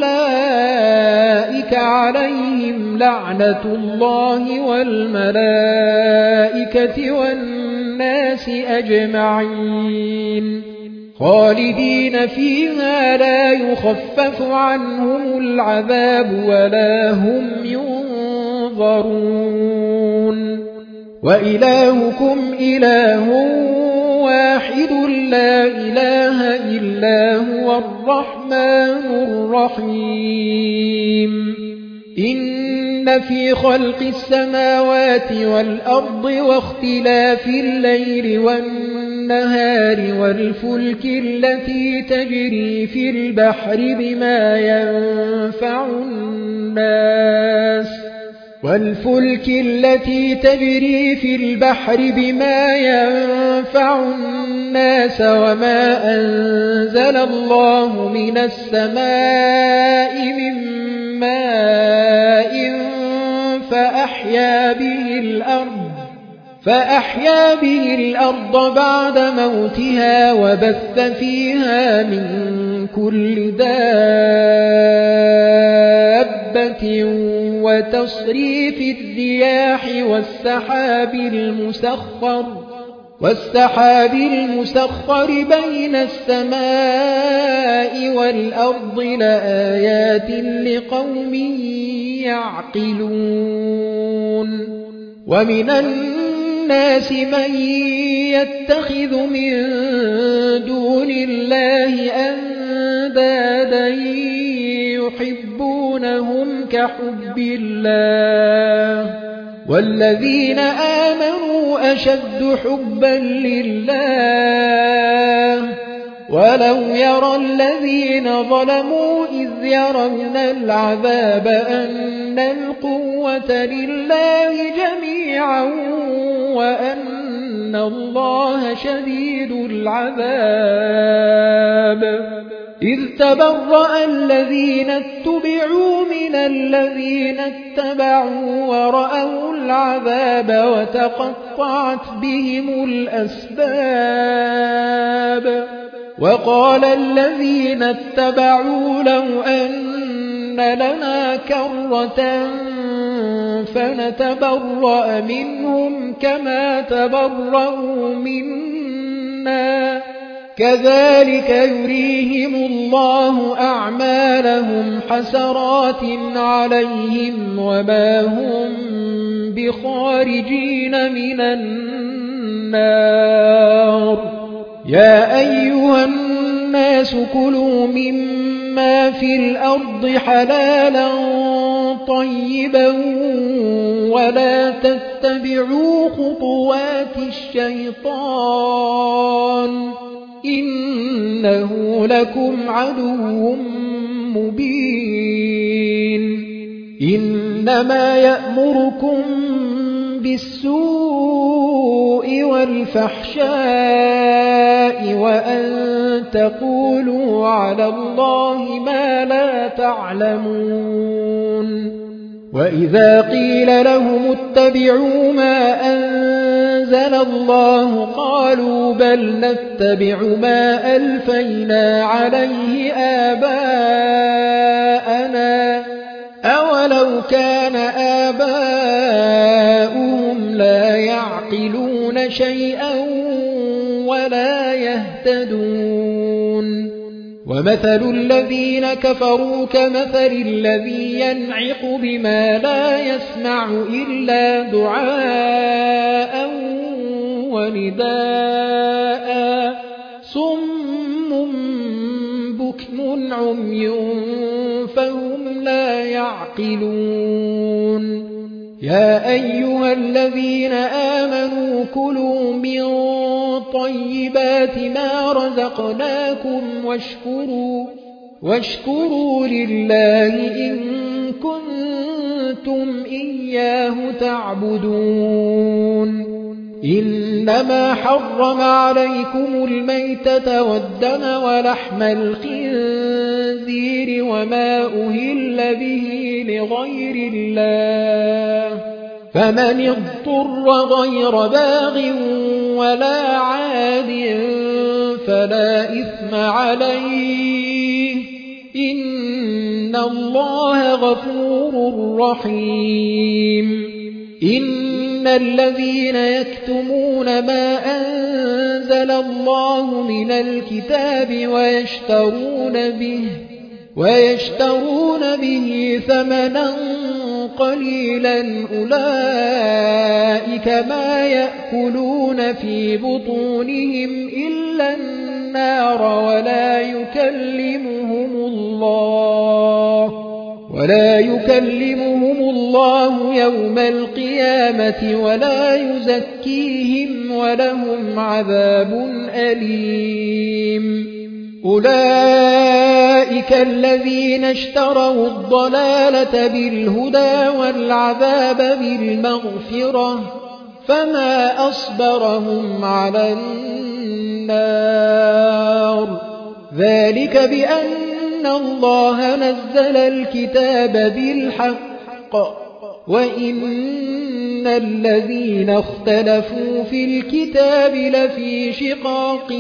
أولئك عليهم لعنة الله والملائكة والناس أجمعين خالدين فيها لا يخفف عنهم العذاب ولا هم ينظرون وإلهكم إله واحد لا إله إلا هو الرحمن الرحيم إن في خلق السماوات والأرض واختلاف الليل والنهار والفلك التي تجري في البحر بما ينفع الناس وما أنزل الله من السماء من ماء فأحيا به الأرض بعد موتها وبث فيها من كل دابة وتصريف الرياح والسحاب المسخر بين السماء والأرض لآيات لقوم يعقلون ومن الناس من يتخذ من دون الله أندادا يحبونهم كحب الله والذين آمنوا أشد حبا لله ولو يرى الذين ظلموا إذ يرون العذاب أن القوة لله جميعا وأن الله شديد العذاب إذ تبرأ الذين اتبعوا من الذين اتبعوا ورأوا العذاب وتقطعت بهم الأسباب وقال الذين اتبعوا لو أن لنا كرة فنتبرأ منهم كما تبرأوا منا كذلك يريهم الله أعمالهم حسرات عليهم وما هم بخارجين من النار يا أيها الناس كلوا مما في الأرض حلالا طيبا ولا تتبعوا خطوات الشيطان إنه لكم عدو مبين إنما يأمركم بالسوء والفحشاء وأن تقولوا على الله ما لا تعلمون وإذا قيل لهم اتبعوا ما أنزل الله قالوا بل نتبع ما ألفينا عليه آباءنا أولو كان آباؤهم لا يعقلون شيئا ولا يهتدون ومثل الذين كفروا كمثل الذي ينعق بما لا يسمع إلا دعاء ونداء صم بكم عمي فهم لا يعقلون يا أيها الذين آمنوا كلوا من طيبات ما رزقناكم واشكروا لله إن كنتم إياه تعبدون إنما حرم عليكم الميتة والدم ولحم الخنزير وما أهل به لغير الله فمن اضطر غير باغ ولا عاد فلا إثم عليه إن الله غفور رحيم إن الذين يكتمون ما أنزل الله من الكتاب ويشترون به ثمنا قليلا أولئك ما يأكلون في بطونهم إلا النار ولا يكلمهم الله يوم القيامة ولا يزكيهم ولهم عذاب أليم أولئك الذين اشتروا الضلالة بالهدى والعذاب بالمغفرة فما أصبرهم على النار ذلك بأن الله نزل الكتاب بالحق وإن الذين اختلفوا في الكتاب لفي شقاق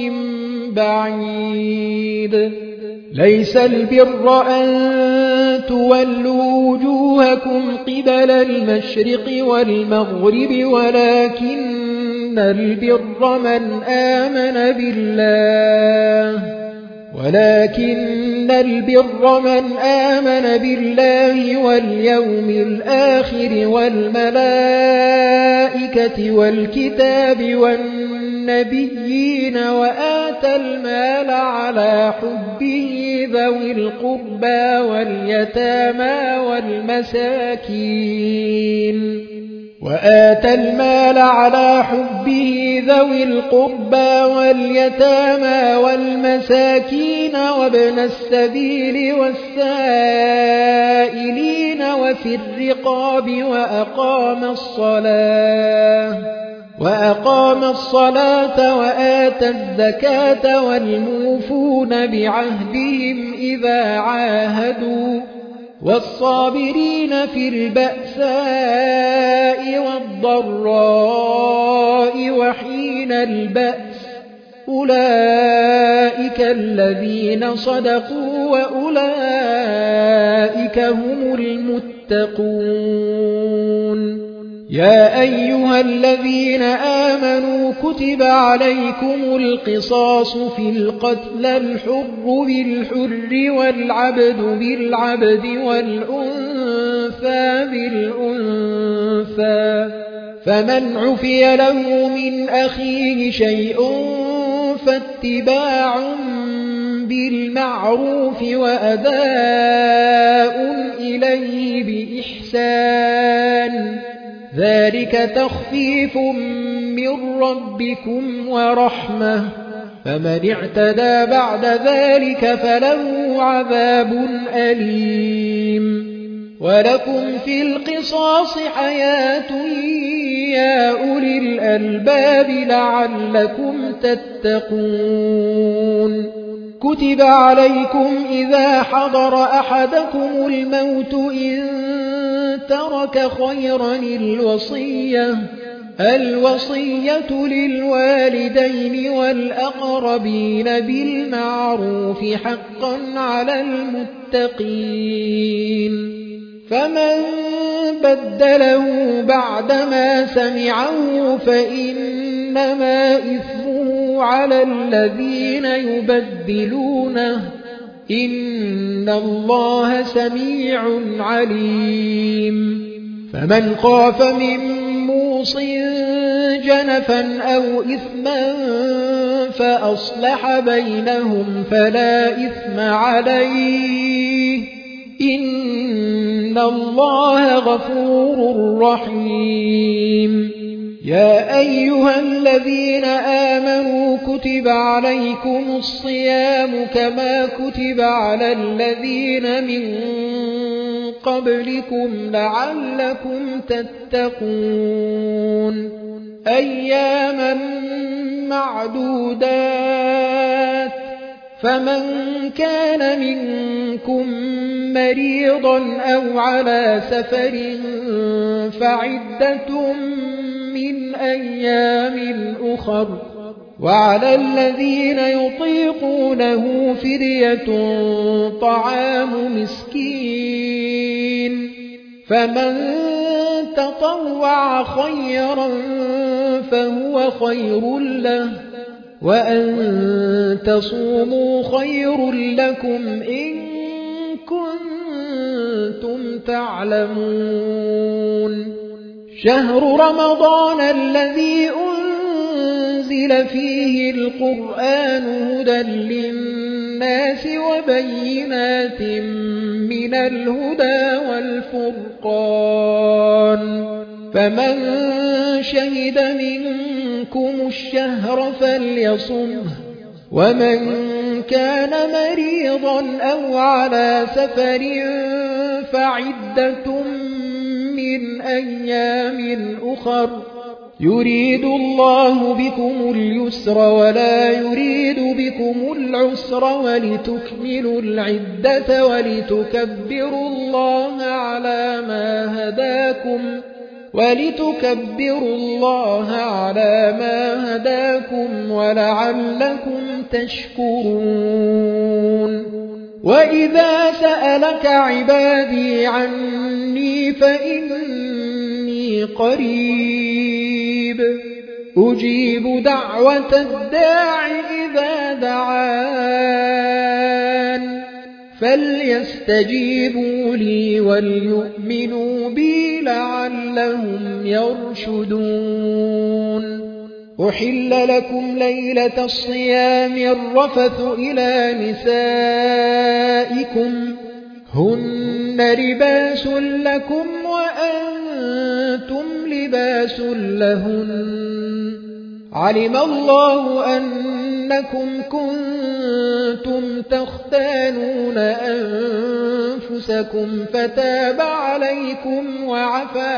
بعيد ليس البر أن تولوا وجوهكم قبل المشرق والمغرب ولكن البر من آمن بالله واليوم الآخر والملائكة والكتاب والنبيين وآتى المال على حبه ذوي القربى واليتامى والمساكين وابن السبيل والسائلين وفي الرقاب وأقام الصلاة وآتى الزكاة والموفون بعهدهم إذا عاهدوا والصابرين في البأساء والضراء وحين البأس أولئك الذين صدقوا وأولئك هم المتقون يا أيها الذين آمنوا كتب عليكم القصاص في القتل الحر بالحر والعبد بالعبد والأنثى بالأنثى فمن عفي له من أخيه شيء فاتباع بالمعروف وأداء إليه بإحسان ذلك تخفيف من ربكم ورحمة فمن اعتدى بعد ذلك فله عذاب أليم ولكم في القصاص حياة يا أولي الألباب لعلكم تتقون كتب عليكم إذا حضر أحدكم الموت إن ترك خيرا الوصية للوالدين والأقربين بالمعروف حقا على المتقين فمن بدله بعدما سمعه فإنما إثمه على الذين يبدلونه إن الله سميع عليم فمن خاف من موص جنفا أو إثما فأصلح بينهم فلا إثم عليه إن الله غفور رحيم يا أيها الذين آمنوا كتب عليكم الصيام كما كتب على الذين من قبلكم لعلكم تتقون أياما معدودات فمن كان منكم مريضا أو على سفر فعدة من أيام أخر وعلى الذين يطيقونه فدية طعام مسكين فمن تطوع خيرا فهو خير له وأن تصوموا خير لكم إن كنتم تعلمون شهر رمضان الذي أنزل فيه القرآن هدى للناس وبينات من الهدى والفرقان فمن شهد منكم الشهر فليصمه ومن كان مريضا أو على سفر فعدة من أيام أخر يريد الله بكم اليسر ولا يريد بكم العسر ولتكملوا العدة ولتكبروا الله على ما هداكم ولعلكم تشكرون وإذا سألك عبادي عني فإني قريب أجيب دعوة الداع إذا دعان فليستجيبوا لي وليؤمنوا بي لعلهم يرشدون أحل لكم ليلة الصيام الرفث إلى نسائكم هن لباس لكم وأنتم لباس لهن علم الله أنكم كنتم تختانون أنفسكم فتاب عليكم وعفى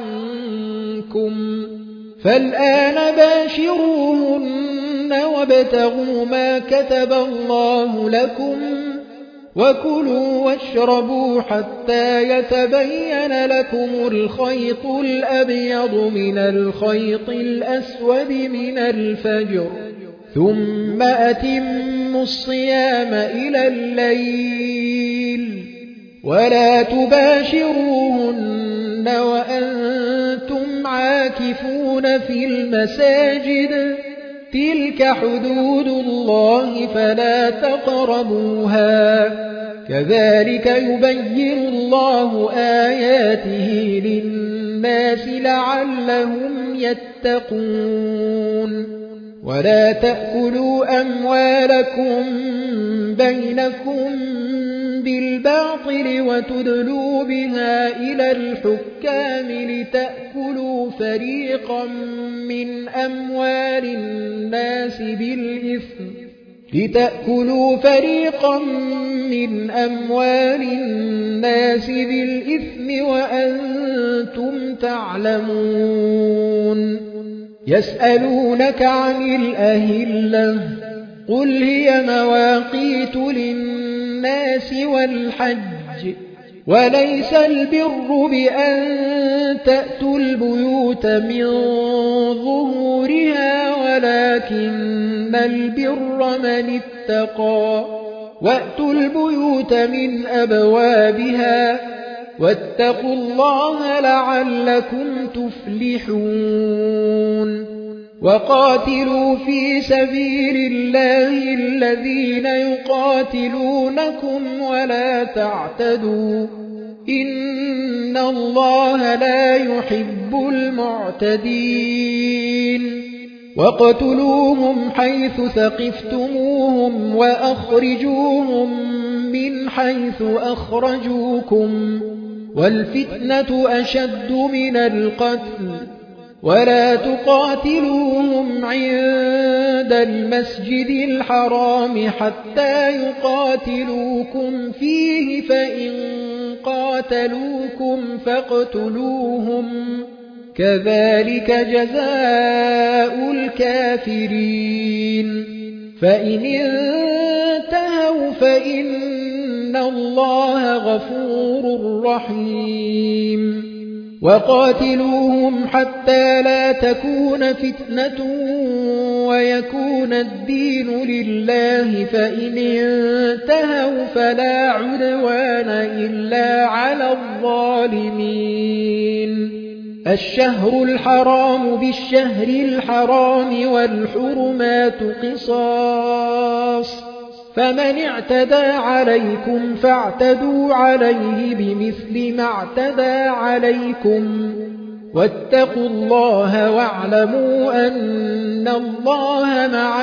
عنكم فالآن باشروهن وابتغوا ما كتب الله لكم وكلوا واشربوا حتى يتبين لكم الخيط الأبيض من الخيط الأسود من الفجر ثم أتموا الصيام إلى الليل ولا تباشروهن وأنتم عاكفون في المساجد تلك حدود الله فلا تقربوها كذلك يبين الله آياته للناس لعلهم يتقون ولا تأكلوا أموالكم بينكم بالباطل وتدلوا بها إلى الحكام لتأكلوا فريقا من أموال الناس بالإثم وأنتم تعلمون يسألونك عن الأهلة قل هي مواقيت للناس والحج وليس البر بأن تأتوا البيوت من ظهورها ولكن البر من اتقى وأتوا البيوت من أبوابها واتقوا الله لعلكم تفلحون وقاتلوا في سبيل الله الذين يقاتلونكم ولا تعتدوا إن الله لا يحب المعتدين وقتلوهم حيث ثقفتموهم وأخرجوهم من حيث أخرجوكم والفتنة أشد من القتل ولا تقاتلوهم عند المسجد الحرام حتى يقاتلوكم فيه فإن قاتلوكم فاقتلوهم كذلك جزاء الكافرين فإن انتهوا فإن الله غفور رحيم وقاتلوهم حتى لا تكون فتنة ويكون الدين لله فإن انتهوا فلا عدوان إلا على الظالمين الشهر الحرام بالشهر الحرام والحرمات قصاص فمن اعتدى عليكم فاعتدوا عليه بمثل ما اعتدى عليكم واتقوا الله واعلموا أن الله مع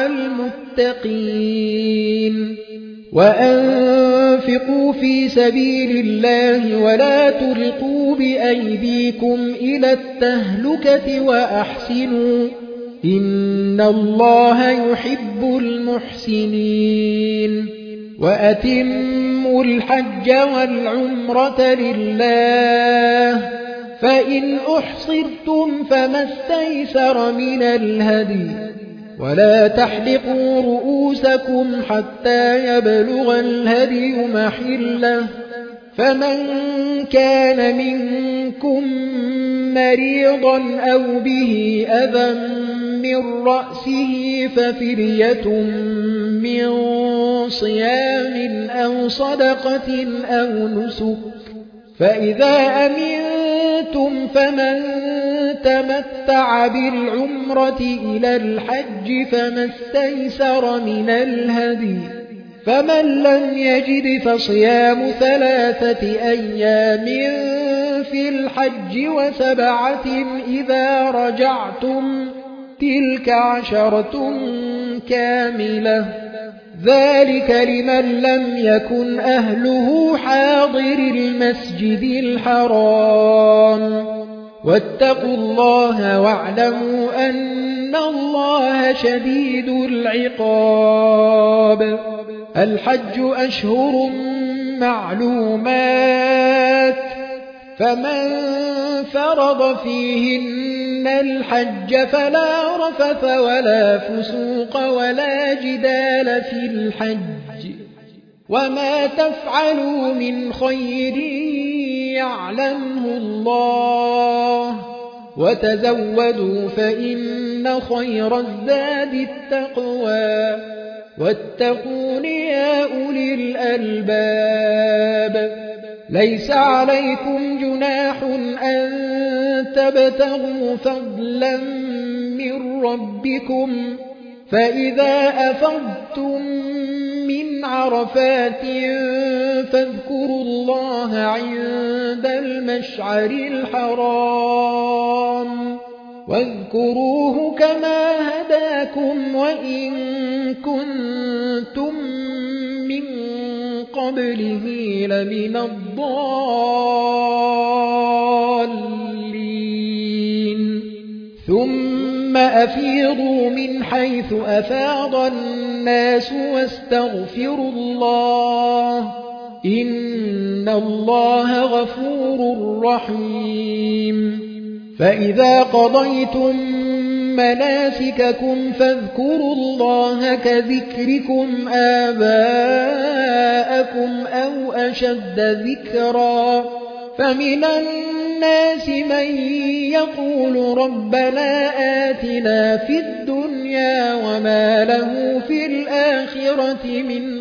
المتقين وأنفقوا في سبيل الله ولا تلقوا بأيديكم إلى التهلكة وأحسنوا إن الله يحب المحسنين وأتموا الحج والعمرة لله فإن أحصرتم فما استيسر من الهدي ولا تحلقوا رؤوسكم حتى يبلغ الهدي محله فمن كان منكم مريضا أو به أذى من رأسه ففدية من صيام أو صدقة أو نسك فإذا أمنتم فمن تمتع بالعمرة إلى الحج فما استيسر من الهدي فمن لم يجد فصيام 3 أيام في الحج و7 إذا رجعتم تلك 10 كاملة ذلك لمن لم يكن أهله حاضر المسجد الحرام واتقوا الله واعلموا أن الله شديد العقاب الحج أشهر معلومات فمن فرض فيهن الحج فلا رفث ولا فسوق ولا جدال في الحج وما تفعلوا من خير يعلمه الله وتزودوا فإن خير الزاد التقوى واتقون يا أولي الألباب ليس عليكم جناح أن تبتغوا فضلا من ربكم فإذا أفضتم من عرفات فاذكروا الله عند المشعر الحرام واذكروه كما هداكم وإن كنتم من قبله لمن الضالين ثم أفيضوا من حيث أفاض الناس واستغفروا الله إن الله غفور رحيم فإذا قضيتم مناسككم فاذكروا الله كذكركم آباءكم أو أشد ذكرا فمن الناس من يقول ربنا آتنا في الدنيا وما له في الآخرة من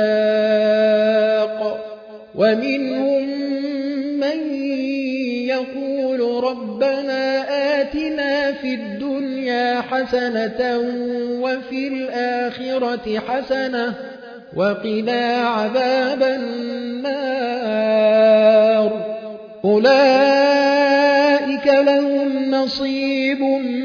خلاق ومنهم من يقول ربنا آتنا في الدنيا حسنة وفي الآخرة حسنة وقنا عذاب النار أولئك لهم نصيب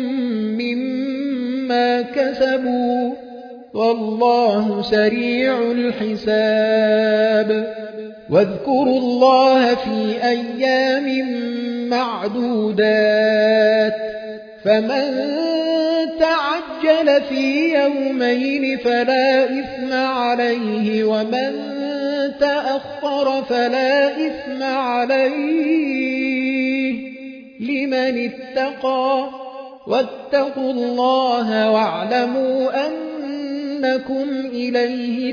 مما كسبوا والله سريع الحساب واذكروا الله في أيام معدودات فمن تعجل في يومين فلا إثم عليه ومن تأخر فلا إثم عليه لمن اتقى واتقوا الله واعلموا أنكم إليه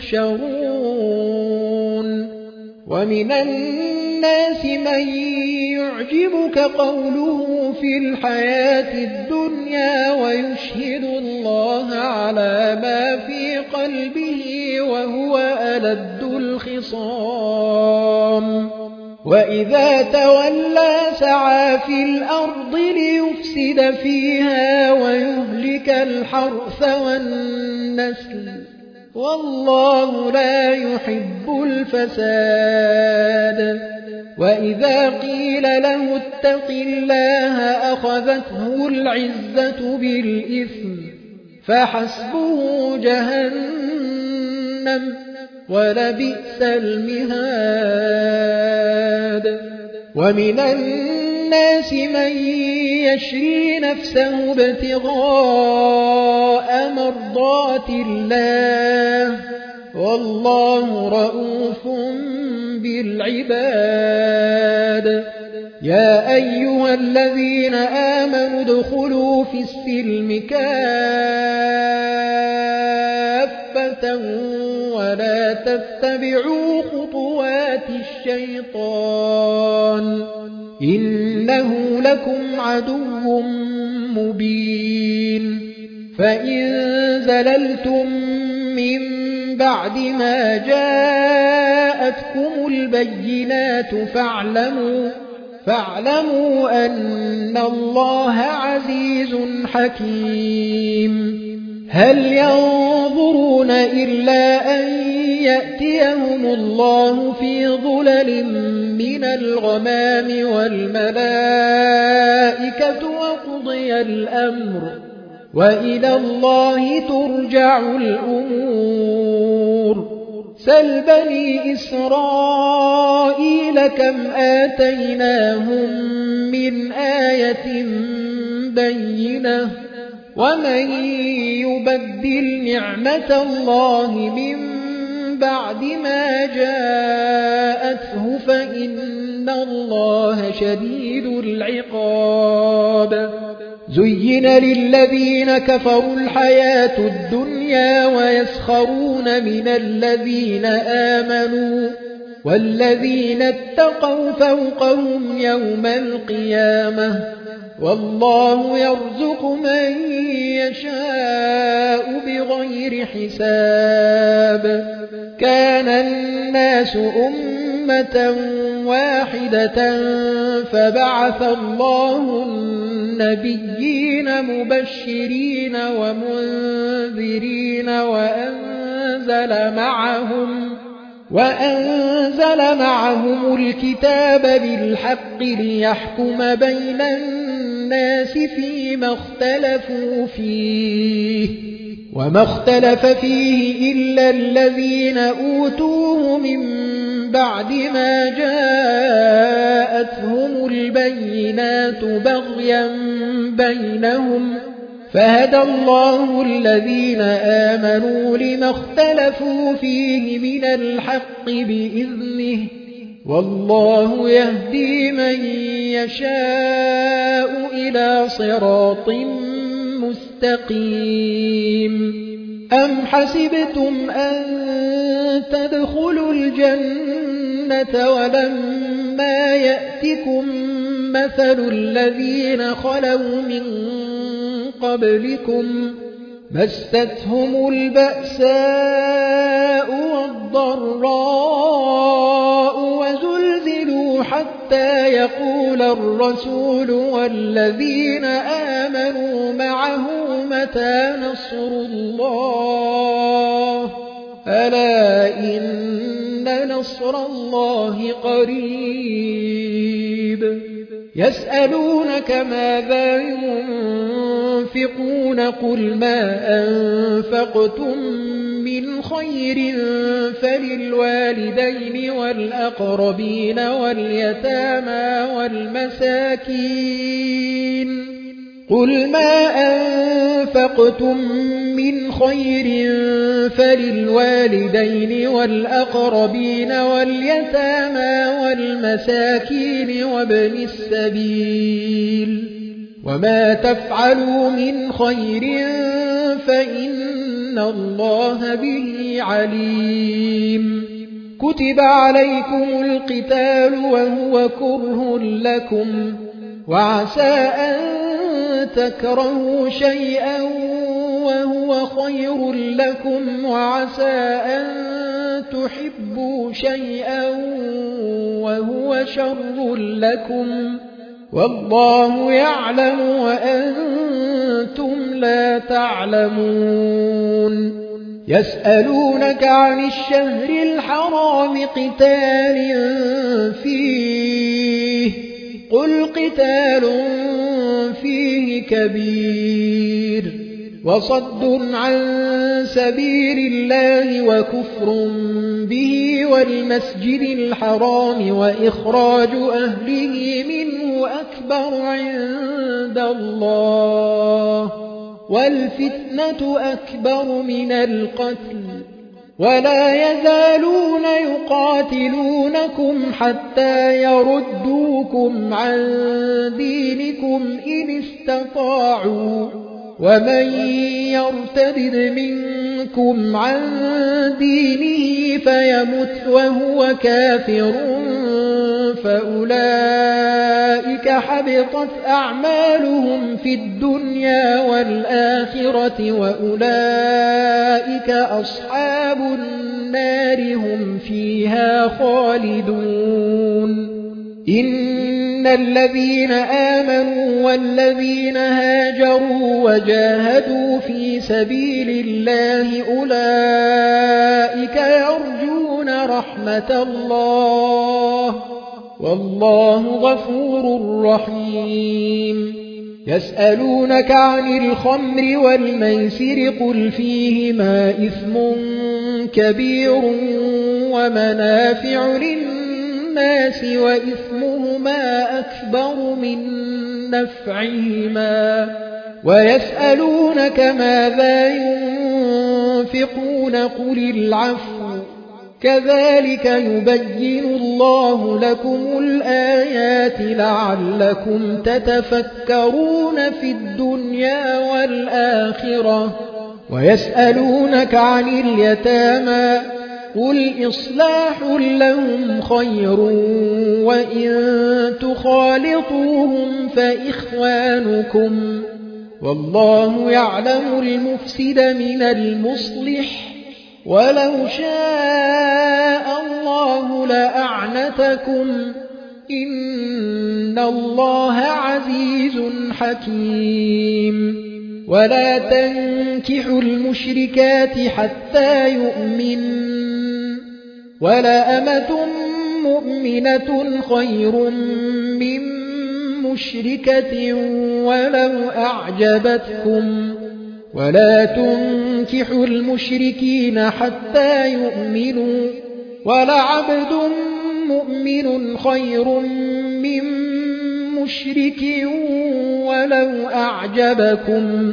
تحشرون. ومن الناس من يعجبك قوله في الحياة الدنيا ويشهد الله على ما في قلبه وهو ألد الخصام. وإذا تولى سعى في الأرض ليفسد فيها ويهلك الحرث والنسل والله لا يحب الفساد. وإذا قيل له اتق الله أخذته العزة بالإثم فحسبه جهنم ولبئس المهاد. ومن الناس من يشري نفسه ابتغاء مرضات الله والله رؤوف بالعباد. يا أيها الذين آمنوا ادخلوا في السلم كافة ولا تتبعوا خطوات الشيطان إنه لكم عدو مبين. فإن زللتم من بعد ما جاءتكم البينات فاعلموا أن الله عزيز حكيم. هل ينظرون إلا أن يأتيهم الله في ظلل من الغمام والملائكة وقضي الأمر وإلى الله ترجع الأمور. سل بني إسرائيل كم آتيناهم من آية بينة ومن يبدل نعمة الله من بعد ما جاءته فإن الله شديد العقاب. زين للذين كفروا الحياة الدنيا ويسخرون من الذين آمنوا والذين اتقوا فوقهم يوم القيامة والله يرزق من يشاء بغير حساب. كان الناس أمة واحدة فبعث الله النبيين مبشرين ومنذرين وأنزل معهم الكتاب بالحق ليحكم بين الناس فيما اختلفوا فيه وما اختلف فيه إلا الذين أوتوه من بعد ما جاءتهم البينات بغيا بينهم فهدى الله الذين آمنوا لما اختلفوا فيه من الحق بإذنه والله يهدي من يشاء إلى صراط مستقيم. أم حسبتم أن تدخلوا الجنة ولما يأتكم مثل الذين خلوا من قبلكم مستهم البأساء والضراء وزلزلوا حتى يقول الرسول والذين آمنوا معه متى نصر الله ألا إن نصر الله قريب. يسألونك ماذا ينفقون قل ما أنفقتم من خير فللوالدين والأقربين واليتامى والمساكين قل ما أنفقتم من خير فللوالدين والأقربين واليتامى والمساكين وابن السبيل وما تفعلوا من خير فإن الله به عليم كتب عليكم القتال وهو كره لكم وعسى أن تكرهوا شيئا وهو خير لكم وعسى أن تحبوا شيئا وهو شر لكم والله يعلم وأنتم لا تعلمون يسألونك عن الشهر الحرام قتال فيه قل قتال فيه كبير وصد عن سبيل الله وكفر به والمسجد الحرام وإخراج أهله منه أكبر عند الله والفتنة أكبر من القتل ولا يزالون يقاتلونكم حتى يردوكم عن دينكم إن استطاعوا ومن يرتد منكم عن دينه فيمت وهو كافر فأولئك حبطت أعمالهم في الدنيا والآخرة وأولئك أصحاب النار هم فيها خالدون إن الذين آمنوا والذين هاجروا وجاهدوا في سبيل الله أولئك يرجون رحمة الله والله غفور رحيم يسألونك عن الخمر والميسر قل فيهما إثم كبير ومنافع للناس وإثمهما أكبر من نفعهما ويسألونك ماذا ينفقون قل العفو كذلك يبين الله لكم الآيات لعلكم تتفكرون في الدنيا والآخرة ويسألونك عن اليتامى قل إصلاح لهم خير وإن تخالطوهم فإخوانكم والله يعلم المفسد من المصلح ولو شاء الله لأعنتكم إن الله عزيز حكيم ولا تنكحوا المشركات حتى يؤمنوا ولا أمة مؤمنة خير من مشركة ولو أعجبتكم ولا تنكحوا المشركين حتى يؤمنوا ولعبد مؤمن خير من مشرك ولو أعجبكم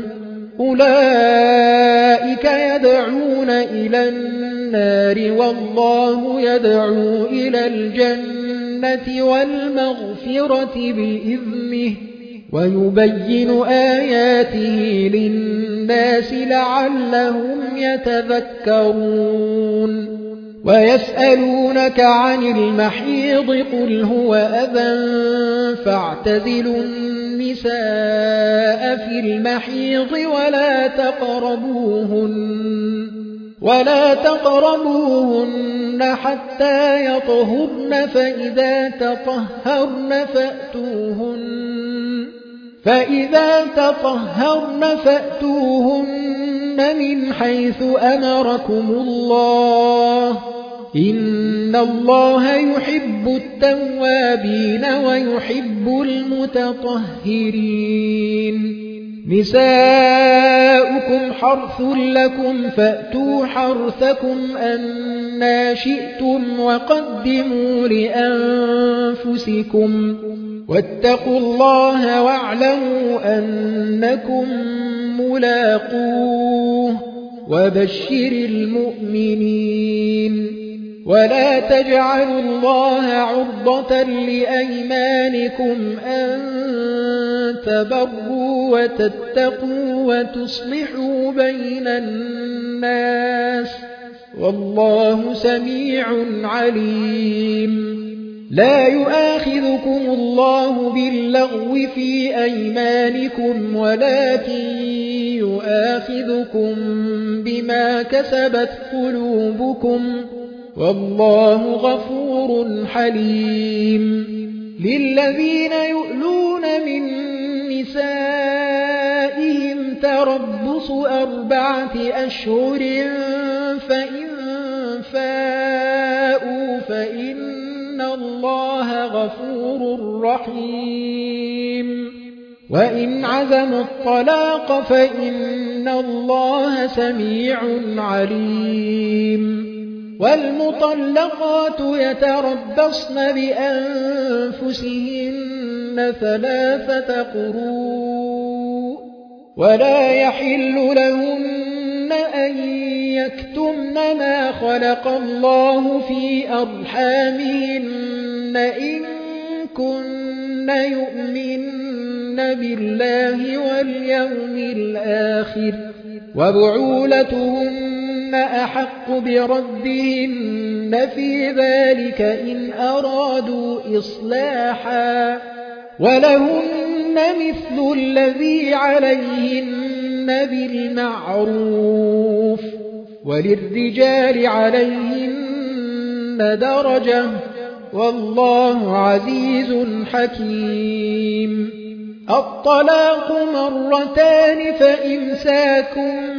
أولئك يدعون إلى النار والله يدعو إلى الجنة والمغفرة بإذنه ويبين آياته للناس لعلهم يتذكرون ويسألونك عن المحيض قل هو أذى فاعتزلوا النساء في المحيض ولا تقربوهن حتى يطهرن فإذا تطهرن فأتوهن من حيث أمركم الله إن الله يحب التوابين ويحب المتطهرين نساؤكم حرث لكم فأتوا حرثكم أنى شئتم وقدموا لأنفسكم واتقوا الله واعلموا أنكم ملاقوه وبشر المؤمنين ولا تجعلوا الله عرضة لأيمانكم أن تبروا وتتقوا وتصلحوا بين الناس والله سميع عليم لا يؤاخذكم الله باللغو في أيمانكم ولكن يؤاخذكم بما كسبت قلوبكم والله غفور حليم للذين يؤلون من نسائهم تربص 4 أشهر فإن فاءوا فإن الله غفور رحيم وإن عزموا الطلاق فإن الله سميع عليم والمطلقات يتربصن بأنفسهن 3 قروء ولا يحل لهن أن يكتمن ما خلق الله في أرحامهن إن كن يؤمن بالله واليوم الآخر وبعولتهن أحق بردهن في ذلك إن أرادوا إصلاحا ولهن مثل الذي عليهن بالمعروف وللرجال عليهن درجة والله عزيز حكيم الطلاق 2 فإمساك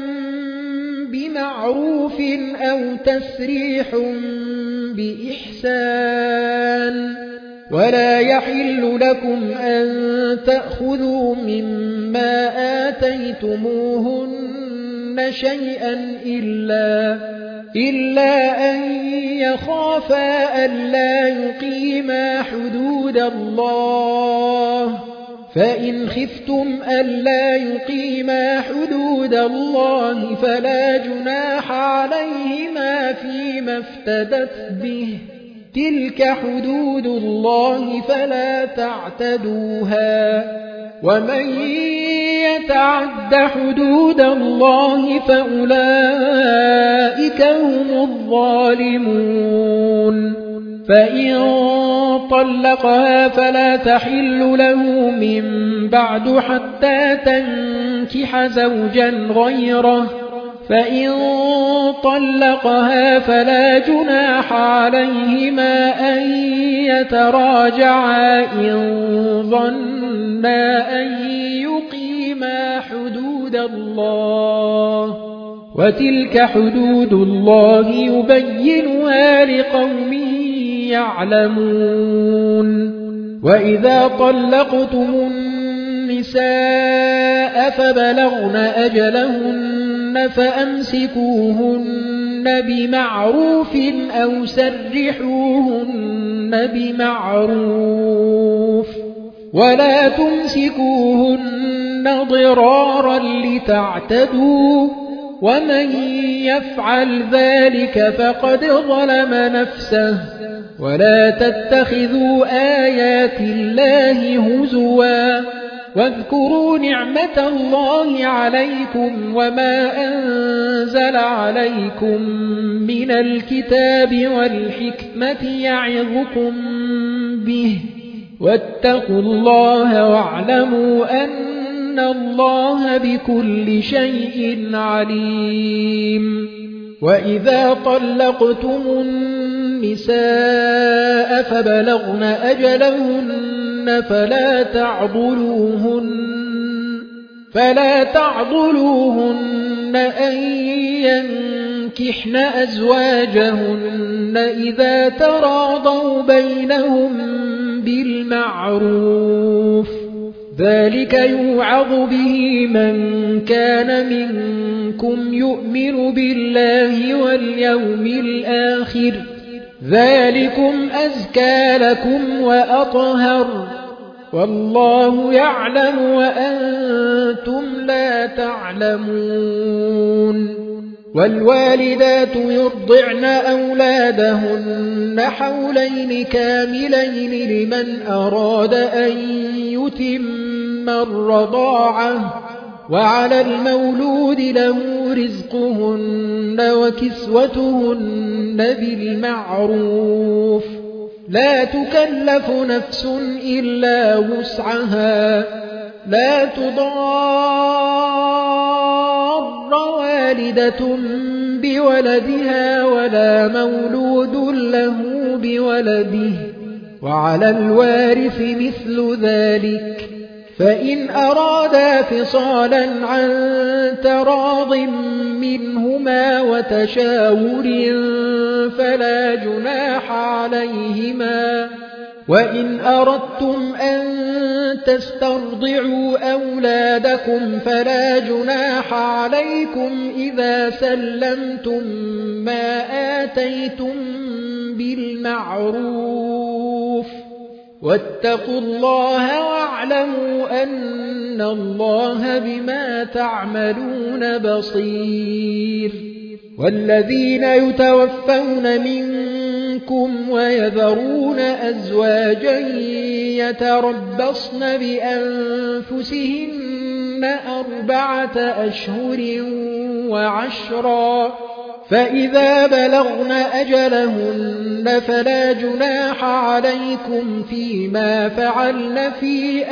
بمعروف أو تسريح بإحسان ولا يحل لكم أن تأخذوا مما آتيتموهن شيئا إلا أن يخافا ألا يقيما حدود الله فإن خفتم ألا يقيما حدود الله فلا جناح عليهما فيما افتدت به تلك حدود الله فلا تعتدوها ومن يتعد حدود الله فأولئك هم الظالمون فإن طلقها فلا تحل له من بعد حتى تنكح زوجا غيره فإن طلقها فلا جناح عليهما أن يتراجعا إن ظنا أن يقيما حدود الله وتلك حدود الله يبينها لقوم يعلمون وإذا طلقتم النساء فبلغن أجلهن فأمسكوهن بمعروف أو سرحوهن بمعروف ولا تمسكوهن ضرارا لتعتدوا ومن يفعل ذلك فقد ظلم نفسه ولا تتخذوا آيات الله هزوا واذكروا نعمة الله عليكم وما أنزل عليكم من الكتاب والحكمة يعظكم به واتقوا الله واعلموا أن الله بكل شيء عليم وإذا طلقتم النساء فبلغن أجلهن فلا تعضلوهن أن ينكحن أزواجهن إذا تراضوا بينهم بالمعروف ذلك يوعظ به من كان منكم يؤمن بالله واليوم الآخر ذلكم أزكى لكم وأطهر والله يعلم وأنتم لا تعلمون والوالدات يرضعن أولادهن حولين كاملين لمن أراد أن يتم الرضاعة وعلى المولود له رزقهن وكسوتهن بالمعروف لا تكلف نفس إلا وسعها لا تضار والدة بولدها ولا مولود له بولده وعلى الوارث مثل ذلك فإن أرادا فصالا عن تراض منهما وتشاور فلا جناح عليهما وإن أردتم أن تسترضعوا أولادكم فلا جناح عليكم إذا سلمتم ما آتيتم بالمعروف واتقوا الله واعلموا أن الله بما تعملون بصير والذين يتوفون منكم ويذرون أزواجا يتربصن بأنفسهن 4 أشهر وعشرا فإذا بلغن أجلهن فلا جناح عليكم فيما فعلن في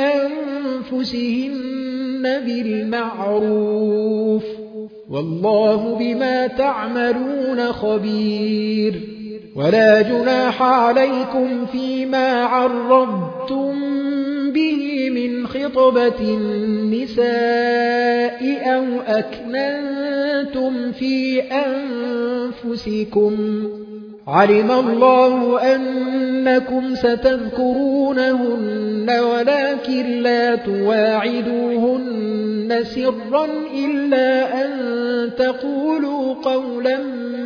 أنفسهن بالمعروف والله بما تعملون خبير ولا جناح عليكم فيما عرضتم به من خطبة النساء أو أكننتم في أنفسكم علم الله أنكم ستذكرونهن ولكن لا تواعدوهن سرا إلا أن تقولوا قولا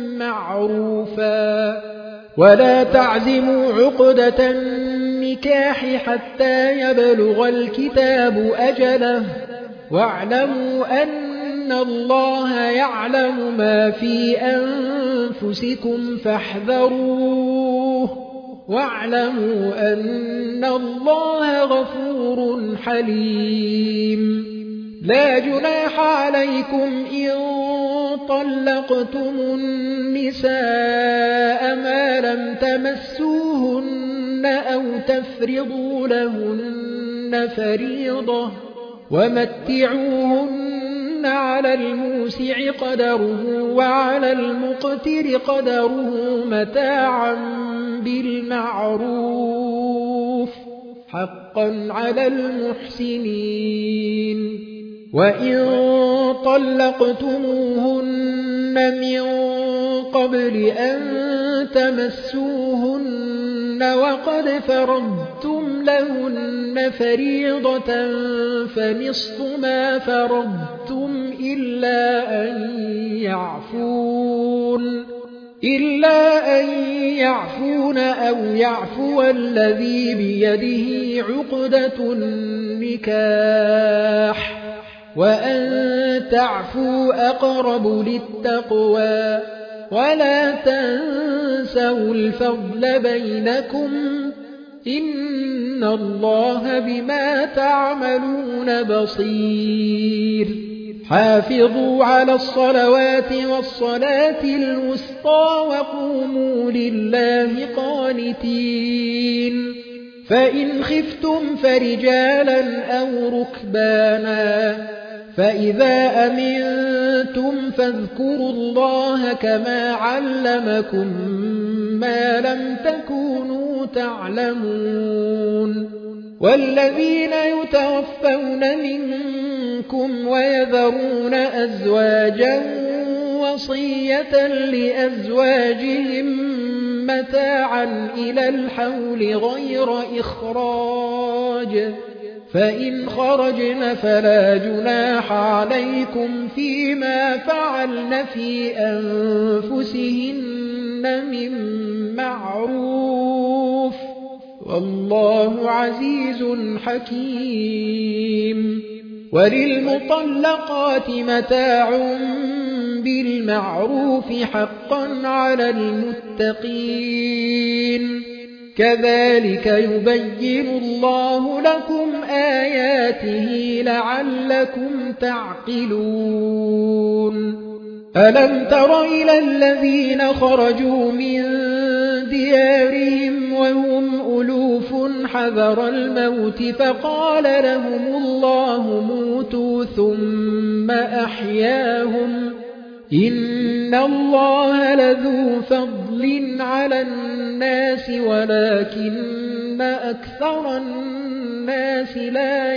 معروفا ولا تعزموا عقدة النكاح حتى يبلغ الكتاب أجله واعلموا أن الله يعلم ما في أنفسكم فاحذروه واعلموا أن الله غفور حليم لا جناح عليكم إن طلقتم النساء ما لم تمسوهن أو تفرضوا لهن فريضة ومتعوهن على الموسع قدره وعلى المقتر قدره متاعا بالمعروف حقا على المحسنين وإن طلقتموهن من قبل أن تمسوهن وقد فرضتم لهن فريضة فنصف ما فرضتم إلا أن يعفون أو يعفو الذي بيده عقدة النكاح وأن تعفوا أقرب للتقوى ولا تنسوا الفضل بينكم إن الله بما تعملون بصير حافظوا على الصلوات والصلاة الوسطى وقوموا لله قانتين فإن خفتم فرجالا أو ركبانا فإذا أمنتم فاذكروا الله كما علمكم ما لم تكونوا تعلمون والذين يتوفون منكم ويذرون أزواجا وصية لأزواجهم متاعا إلى الحول غير إخراج فإن خرجن فلا جناح عليكم فيما فعلن في أنفسهن من معروف والله عزيز حكيم. وللمطلقات متاع بالمعروف حقا على المتقين كذلك يبين الله لكم آياته لعلكم تعقلون. ألم تر إلى الذين خرجوا من ديارهم وهم ألوف حذر الموت فقال لهم الله موتوا ثم أحياهم إن الله لذو فضل على الناس ولكن أكثر الناس لا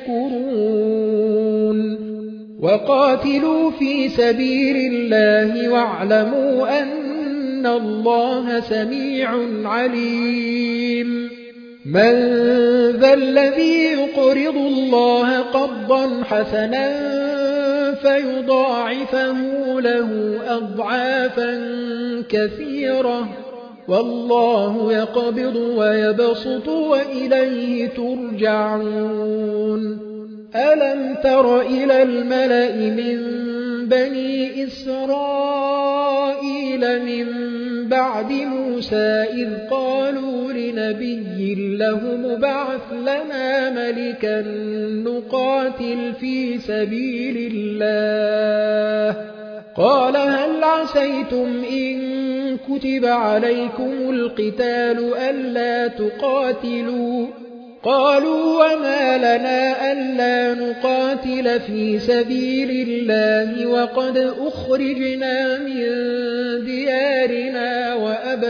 يشكرون. وقاتلوا في سبيل الله واعلموا أن الله سميع عليم. من ذا الذي يقرض الله قرضا حسنا فيضاعفه له أضعافا كثيرة والله يقبض ويبسط وإليه ترجعون. ألم تر إلى الملأ من بني إسرائيل من بعد موسى إذ قالوا لنبي له ابعث لنا ملكا نقاتل في سبيل الله قال هل عسيتم إن كتب عليكم القتال ألا تقاتلوا قالوا وما لنا ألا نقاتل في سبيل الله وقد أخرجنا من ديارنا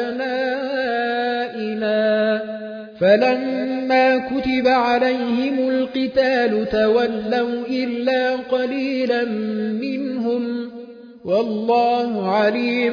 وأبنائنا فلما كتب عليهم القتال تولوا إلا قليلا منهم والله عليم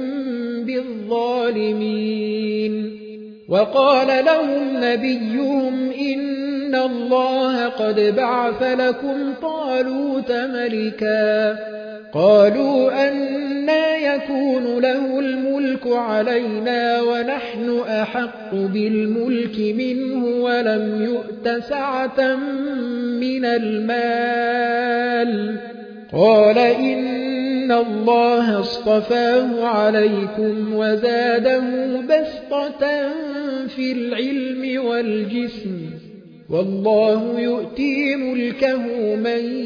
بالظالمين. وقال لهم نبيهم إن الله قد بعث لكم طالوت ملكا قالوا أنى يكون له الملك علينا ونحن أحق بالملك منه ولم يؤت سعة من المال قال إن الله اصطفاه عليكم وزاده بسطة في العلم والجسم والله يؤتي ملكه من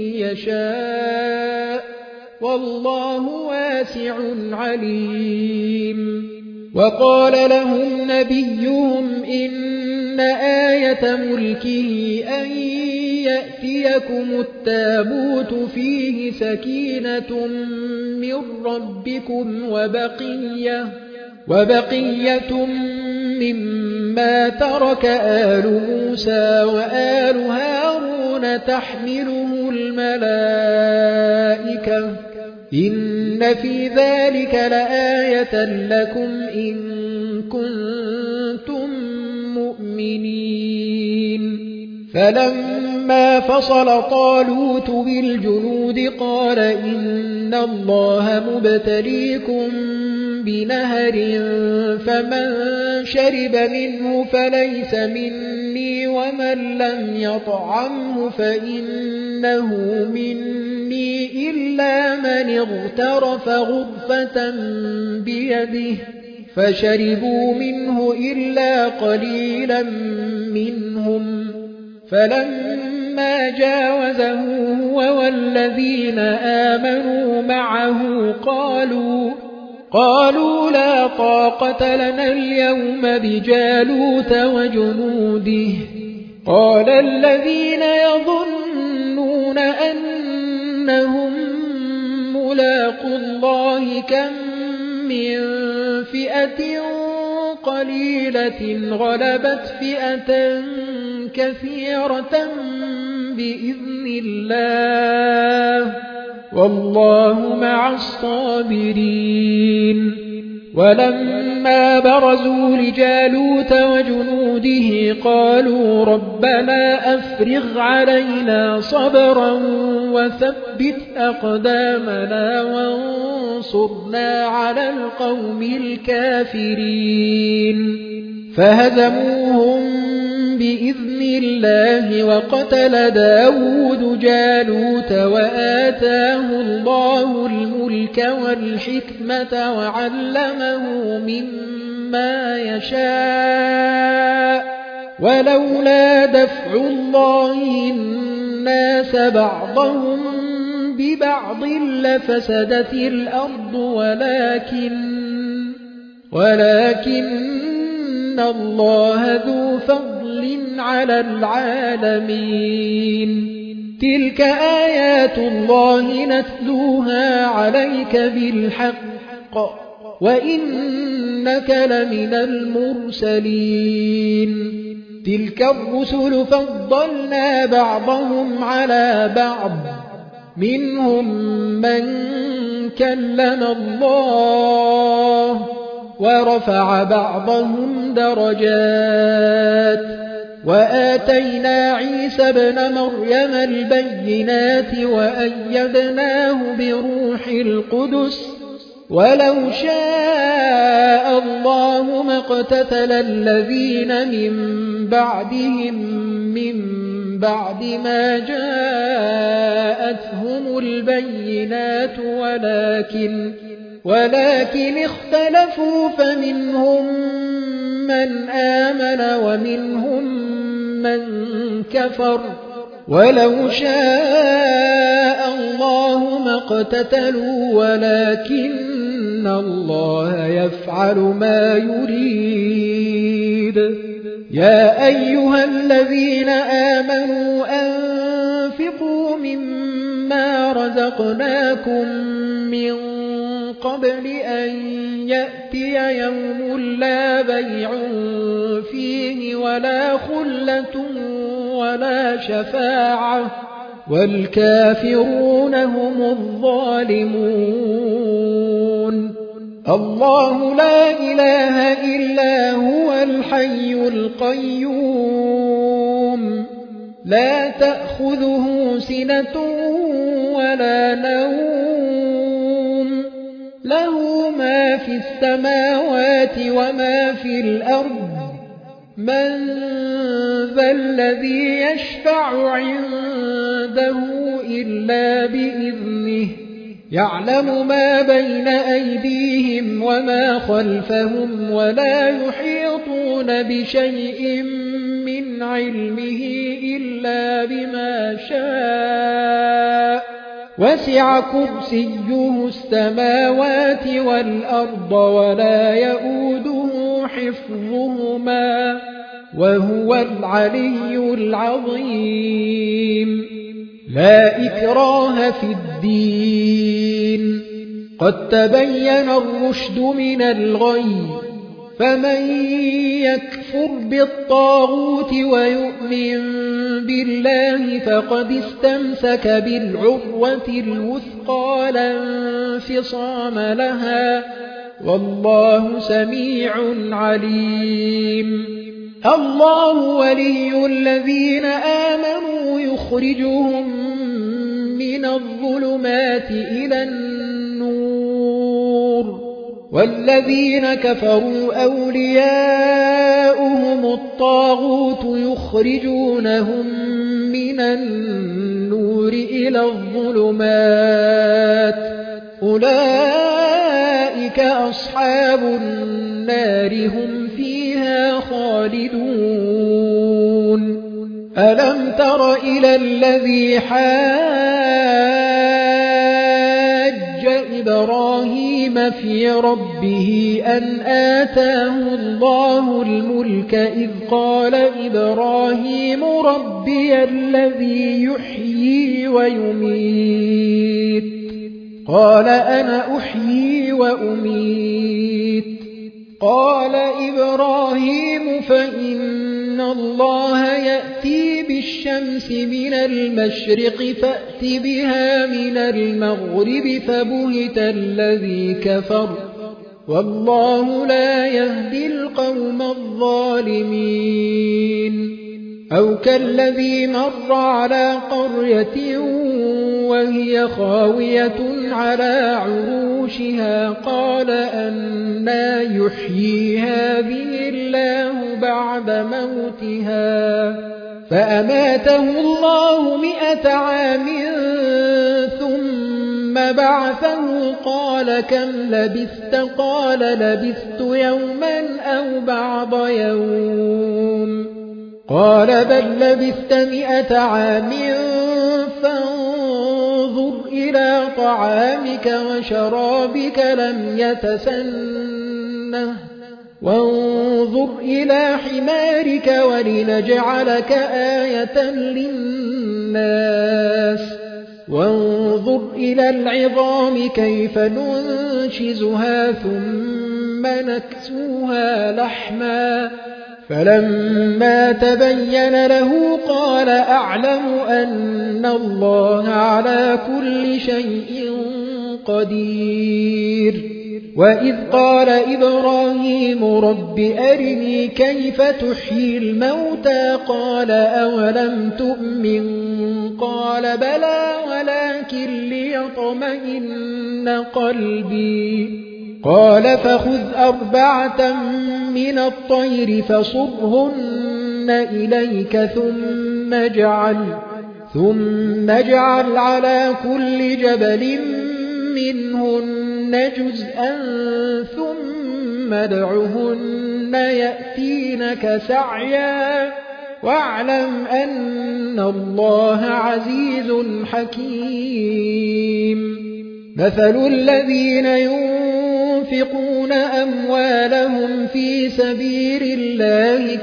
يشاء والله واسع عليم. وقال لهم نبيهم إن آية ملكه أن يأتيكم التابوت فيه سكينة من ربكم وبقية مما ترك آل موسى وآل هارون تحمله الملائكة إن في ذلك لآية لكم إن كنتم مؤمنين. فلما فصل طالوت بالجنود قال إن الله مبتليكم بنهر فمن شرب منه فليس مني ومن لم يطعمه فإنه مني إلا من اغترف غرفة بيده فشربوا منه إلا قليلا منهم فلما جاوزه هو والذين آمنوا معه قالوا لا طاقة لنا اليوم بجالوت وجنوده قال الذين يظنون أنهم ملاقو الله كم من فئة قليلة غلبت فئة كثيرة بإذن الله والله مع الصابرين. ولما برزوا لجالوت وجنوده قالوا ربنا أفرغ علينا صبرا وثبت أقدامنا وانصرنا على القوم الكافرين. فهزموهم بإذن الله وقتل داود جالوت وآتاه الله الملك والحكمة وعلمه مما يشاء ولولا دفع الله الناس بعضهم ببعض لفسدت الأرض ولكن الله ذو فضل على العالمين تلك آيات الله نتلوها عليك بالحق وإنك لمن المرسلين تلك الرسل فضلنا بعضهم على بعض منهم من كلم الله ورفع بعضهم درجات وآتينا عيسى ابن مريم البينات وأيدناه بروح القدس ولو شاء الله ما اقتتل الذين من بعدهم من بعد ما جاءتهم البينات ولكن اختلفوا فمنهم من آمن ومنهم من كفر ولو شاء الله ما اقتتلوا ولكن الله يفعل ما يريد يا أيها الذين آمنوا أنفقوا مما رزقناكم من قبل أن يأتي يوم لا بيع فيه ولا خلة ولا شفاعة والكافرون هم الظالمون الله لا إله إلا هو الحي القيوم لا تأخذه سنة ولا نوم له ما في السماوات وما في الأرض من ذا الذي يشفع عنده إلا بإذنه يعلم ما بين أيديهم وما خلفهم ولا يحيطون بشيء من علمه إلا بما شاء وسع كرسيه السماوات والأرض ولا يؤوده حفظهما وهو العلي العظيم لا إكراه في الدين قد تبين الرشد من الغي فمن يكفر بالطاغوت ويؤمن بالله فقد استمسك بالعروة الوثقى لا انفصام لها والله سميع عليم الله ولي الذين آمنوا يخرجهم من الظلمات إلى النور والذين كفروا أولياؤهم الطاغوت يخرجونهم من النور إلى الظلمات أولئك أصحاب النار هم فيها خالدون ألم تر إلى الذي حاج إبراهيم في ربه أن آتاه الله الملك إذ قال إبراهيم ربي الذي يحيي ويميت قال أنا أحيي وأميت قال إبراهيم فإن الله يأتي بالشمس من المشرق فأت بها من المغرب فبهت الذي كفر والله لا يهدي القوم الظالمين أو كالذي مر على قرية وهي خاوية على عروشها قال أنى يحيي هذه الله بعد موتها فأماته الله 100 عام ثم بعثه قال كم لبثت قال لبثت يوما أو بعض يوم قال بل لبثت 100 عام فانظر إلى طعامك وشرابك لم يتسنه وانظر إلى حمارك ولنجعلك آية للناس وانظر إلى العظام كيف ننشزها ثم نكسوها لحما فلما تبين له قال أعلم أن الله على كل شيء قدير وإذ قال إبراهيم رب أرني كيف تحيي الموتى قال أولم تؤمن قال بلى ولكن ليطمئن قلبي قال فخذ 4 من الطير فصرهن إليك ثم اجعل على كل جبل منهن جزءا ثم ادعهن يأتينك سعيا واعلم أن الله عزيز حكيم مثل الذين ينفقون أموالهم في سبيل الله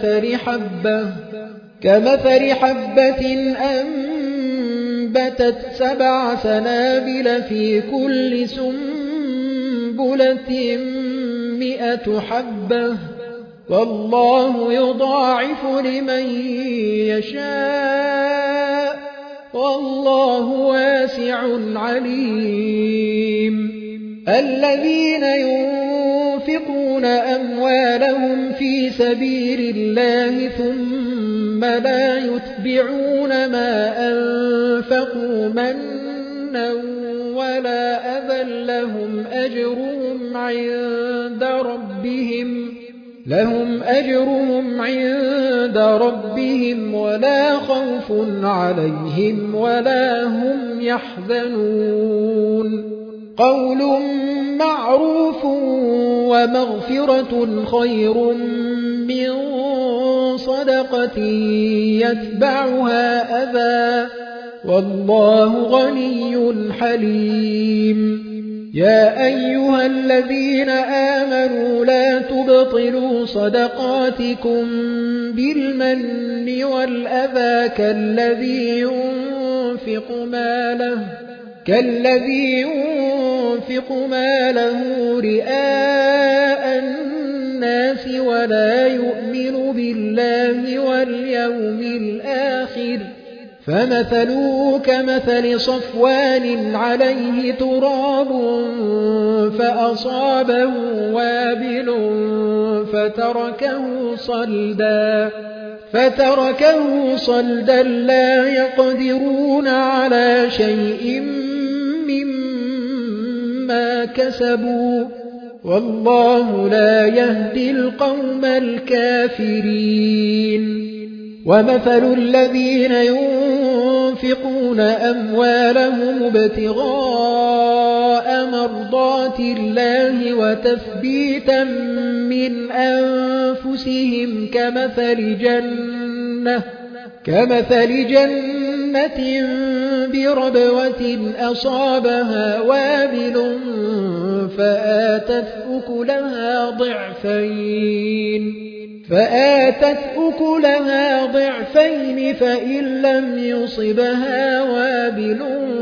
كمثل حبة أنبتت 7 سنابل في كل سنبلة 100 حبة والله يضاعف لمن يشاء والله واسع عليم الذين ينفقون أموالهم في سبيل الله ثم لا يتبعون ما أنفقوا منا ولا أذى لهم أجرهم عند ربهم ولا خوف عليهم ولا هم يحزنون قول معروف ومغفرة خير من صدقة يتبعها أذى والله غني حليم يا أيها الذين آمنوا لا تبطلوا صدقاتكم بالمن والأذى كالذي ينفق ماله رئاء الناس ولا يؤمن بالله واليوم الآخر فمثله كمثل صفوان عليه تراب فأصابه وابل فتركه صلدا لا يقدرون على شيء مما كسبوا والله لا يهدي القوم الكافرين ومثل الذين ينفقون أموالهم ابتغاء مرضات الله وتثبيتا من أنفسهم كمثل جنة بربوة أصابها وابل فآتت أكلها ضعفين فإن لم يصبها وابل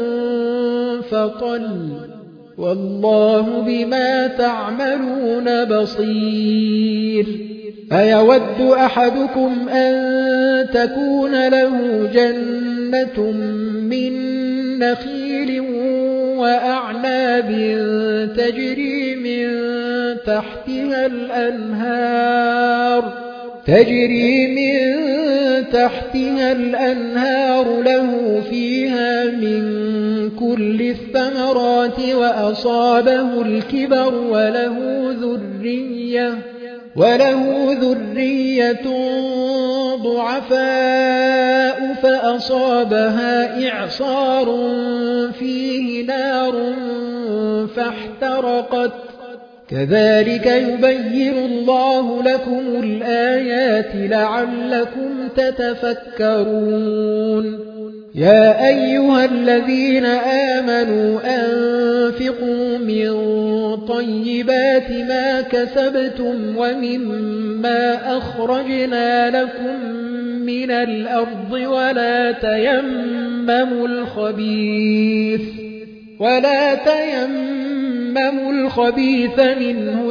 فطل والله بما تعملون بصير أيود أحدكم أن تكون له جنة من نخيل وأعناب تجري من تحتها الأنهار تجري من تحتها الأنهار له فيها من كل الثمرات وأصابه الكبر وله ذرية ضعفاء فأصابها إعصار فيه نار فاحترقت كذلك يبين الله لكم الآيات لعلكم تتفكرون يا أيها الذين آمنوا أنفقوا من طيبات ما كسبتم ومما أخرجنا لكم من الأرض ولا تيمموا الخبيث منه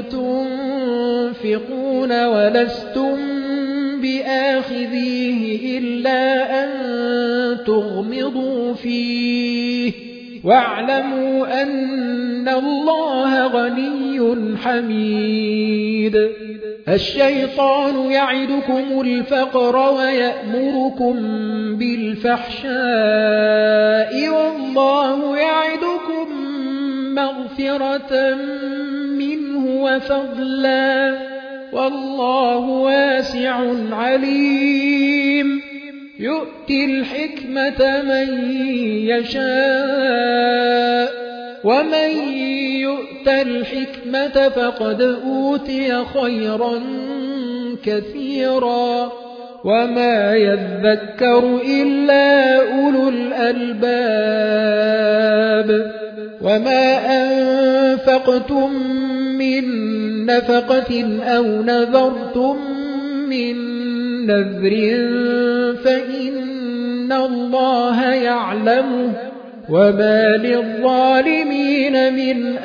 تنفقون ولستم بآخذيه إلا أن تغمضوا فيه واعلموا أن الله غني حميد الشيطان يعدكم الفقر ويأمركم بالفحشاء والله يعدكم مغفرة منه وفضلا والله واسع عليم يؤتي الحكمة من يشاء ومن يؤت الحكمة فقد أوتي خيرا كثيرا وما يذكر إلا أولو الألباب وما أنفقتم من نفقة أو نذرتم من نذر فإن الله يعلمه وما للظالمين من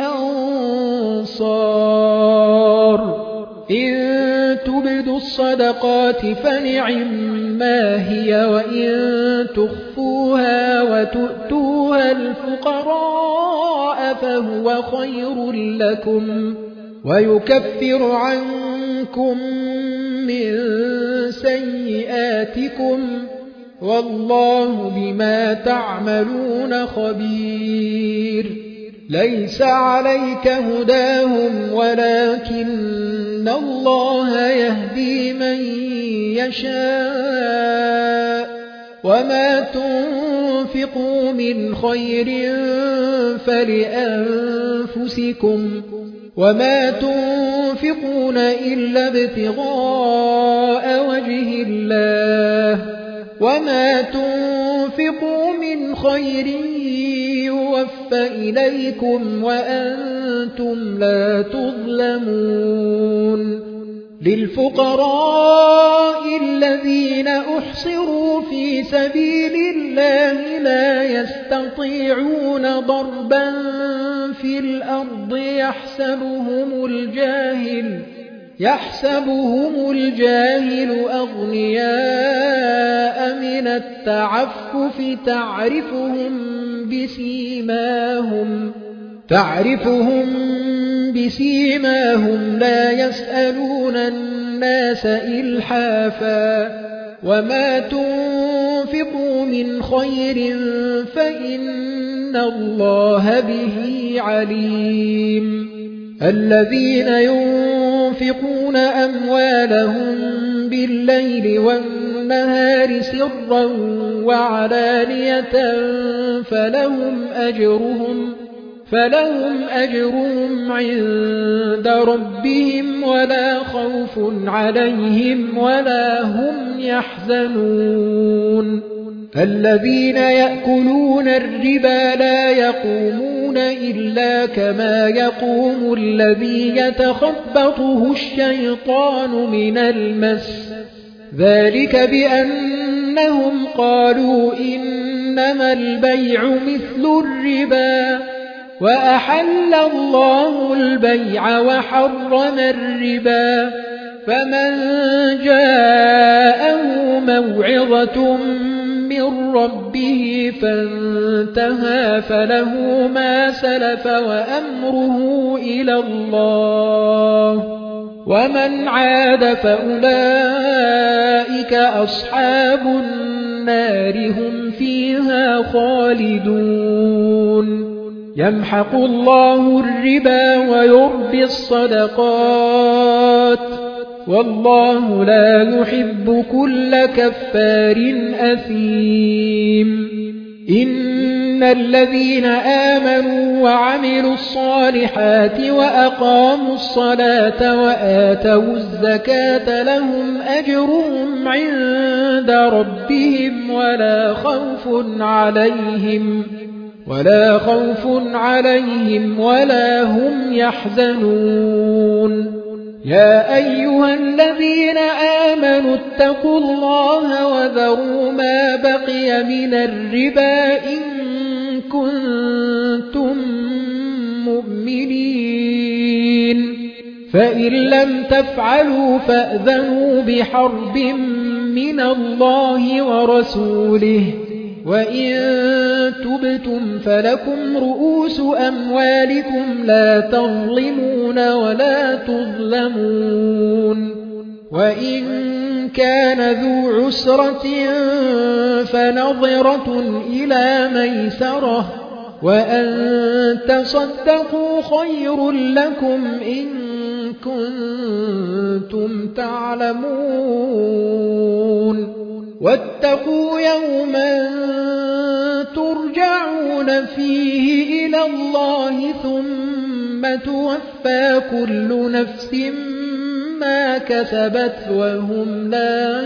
أنصار إن تبدوا الصدقات فنعما هي وإن تخفوها وتؤتوها الفقراء فهو خير لكم ويكفر عنكم من سيئاتكم والله بما تعملون خبير ليس عليك هداهم ولكن الله يهدي من يشاء وما تنفقوا من خير فلأنفسكم وما تنفقون إلا ابتغاء وجه الله وما تنفقوا من خير يوفى إليكم وأنتم لا تظلمون للفقراء الذين أحصروا في سبيل الله لا يستطيعون ضربا في الأرض يحسبهم الجاهل أغنياء من التعفف تعرفهم بسيماهم لا يسألون الناس إلحافا وما تنفقوا من خير فإن الله به عليم الذين ينفقون أموالهم بالليل والنهار سرا وعلانية فلهم أجرهم عند ربهم ولا خوف عليهم ولا هم يحزنون الذين يأكلون الربا لا يقومون إلا كما يقوم الذي يتخبطه الشيطان من المس ذلك بأنهم قالوا إنما البيع مثل الربا وأحل الله البيع وحرم الربا فمن جاءه موعظة من ربه فانتهى فله ما سلف وأمره إلى الله ومن عاد فأولئك أصحاب النار هم فيها خالدون يمحق الله الربا ويربي الصدقات والله لا يحب كل كفار أثيم إن الذين آمنوا وعملوا الصالحات وأقاموا الصلاة وآتوا الزكاة لهم أجرهم عند ربهم ولا خوف عليهم ولا هم يحزنون يا أيها الذين آمنوا اتقوا الله وذروا ما بقي من الربا إن كنتم مؤمنين فإن لم تفعلوا فأذنوا بحرب من الله ورسوله وإن تبتم فلكم رؤوس أموالكم لا تظلمون ولا تظلمون وإن كان ذو عسرة فنظرة إلى ميسرة وأن تصدقوا خير لكم إن كنتم تعلمون واتقوا يوما ترجعون فيه إلى الله ثم توفى كل نفس ما كسبت وهم لا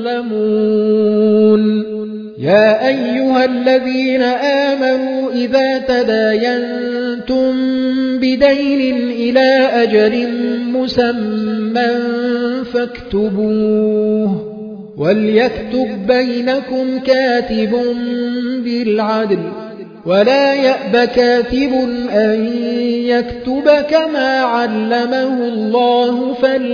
يظلمون يا أيها الذين آمنوا إذا تداينتم بدين إلى أجل مسمى فاكتبوه وليكتب بينكم كاتب بالعدل ولا يأب كاتب أن يكتب كما علمه الله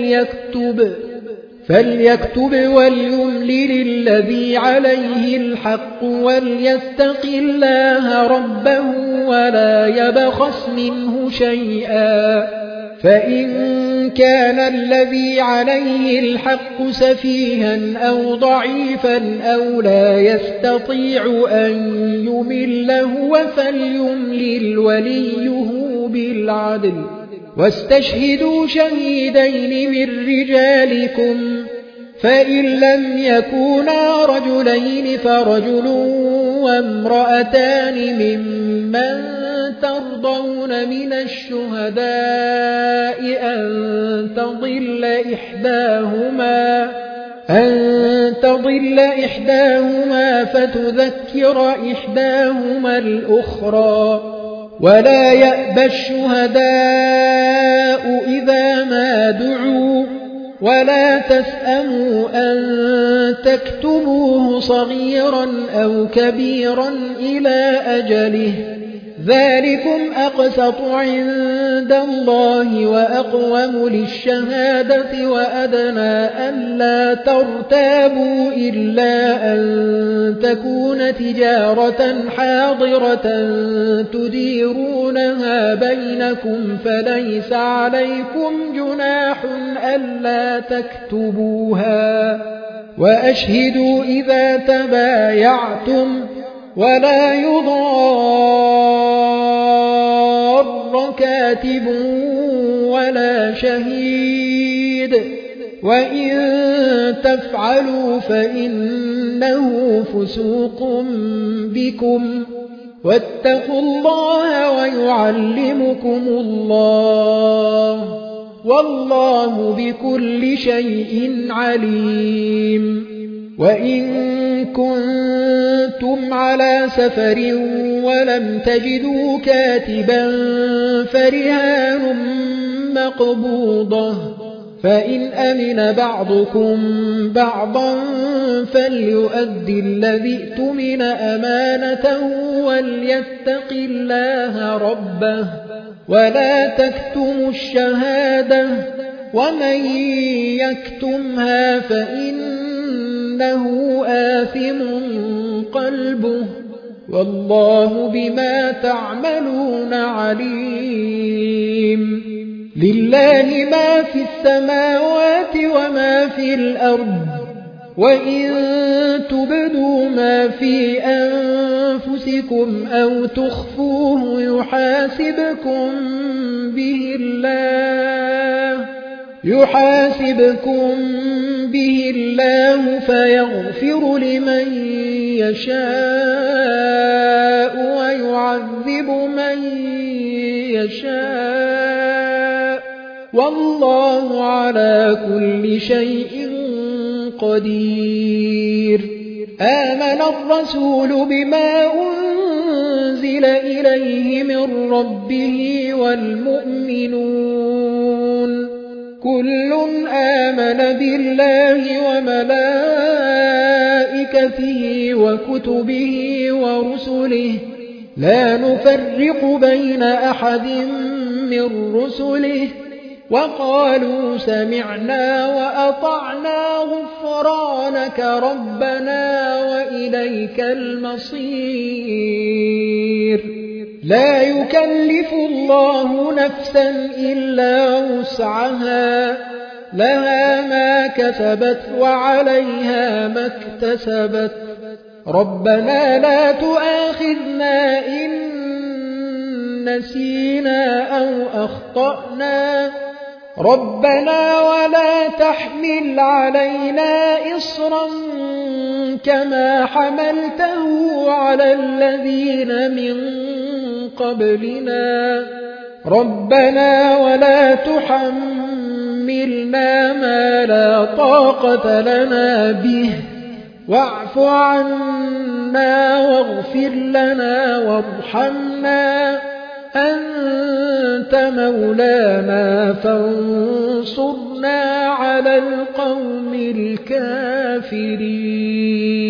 فليكتب وليملل الذي عليه الحق وليتق الله ربه ولا يبخس منه شيئا فإن كان الذي عليه الحق سفيها أو ضعيفا أو لا يستطيع أن يمله فليملل وليه بالعدل واستشهدوا شهيدين من رجالكم فإن لم يكونا رجلين فرجل وامرأتان ممن ترضون من الشهداء أن تضل إحداهما فتذكر إحداهما الأخرى ولا يأبى الشهداء إذا ما دعوا ولا تسأموا أن تكتبوه صغيرا أو كبيرا إلى أجله ذلكم أقسط عند الله وأقوم للشهادة وأدنى ألا ترتابوا إلا أن تكون تجارة حاضرة تديرونها بينكم فليس عليكم جناح ألا تكتبوها وأشهدوا إذا تبايعتم ولا يضار كاتب ولا شهيد وإن تفعلوا فإنه فسوق بكم واتقوا الله ويعلمكم الله والله بكل شيء عليم وإن كنتم على سفر ولم تجدوا كاتبا فرهان مقبوضة فإن أمن بعضكم بعضا فليؤدي الذي اؤتمن أمانته وليتق الله ربه ولا تكتموا الشهادة ومن يكتمها فإنه آثم قلبه والله بما تعملون عليم لله ما في السماوات وما في الأرض وإن تبدوا ما في أنفسكم أو تخفوه يحاسبكم به الله فيغفر لمن يشاء ويعذب من يشاء والله على كل شيء قدير. آمن الرسول بما أنزل إليه من ربه والمؤمنون كل آمن بالله وملائكته وكتبه ورسله لا نفرق بين أحد من رسله وقالوا سمعنا وأطعنا غفرانك ربنا وإليك المصير. لا يكلف الله نفسا إلا وسعها لها ما كسبت وعليها ما اكتسبت ربنا لا تؤاخذنا إن نسينا أو أخطأنا ربنا ولا تحمل علينا إصرا كما حملته على الذين من قبلنا ربنا ولا تحملنا ما لا طاقة لنا به واعف عنا واغفر لنا وارحمنا أنت مولانا فانصرنا على القوم الكافرين.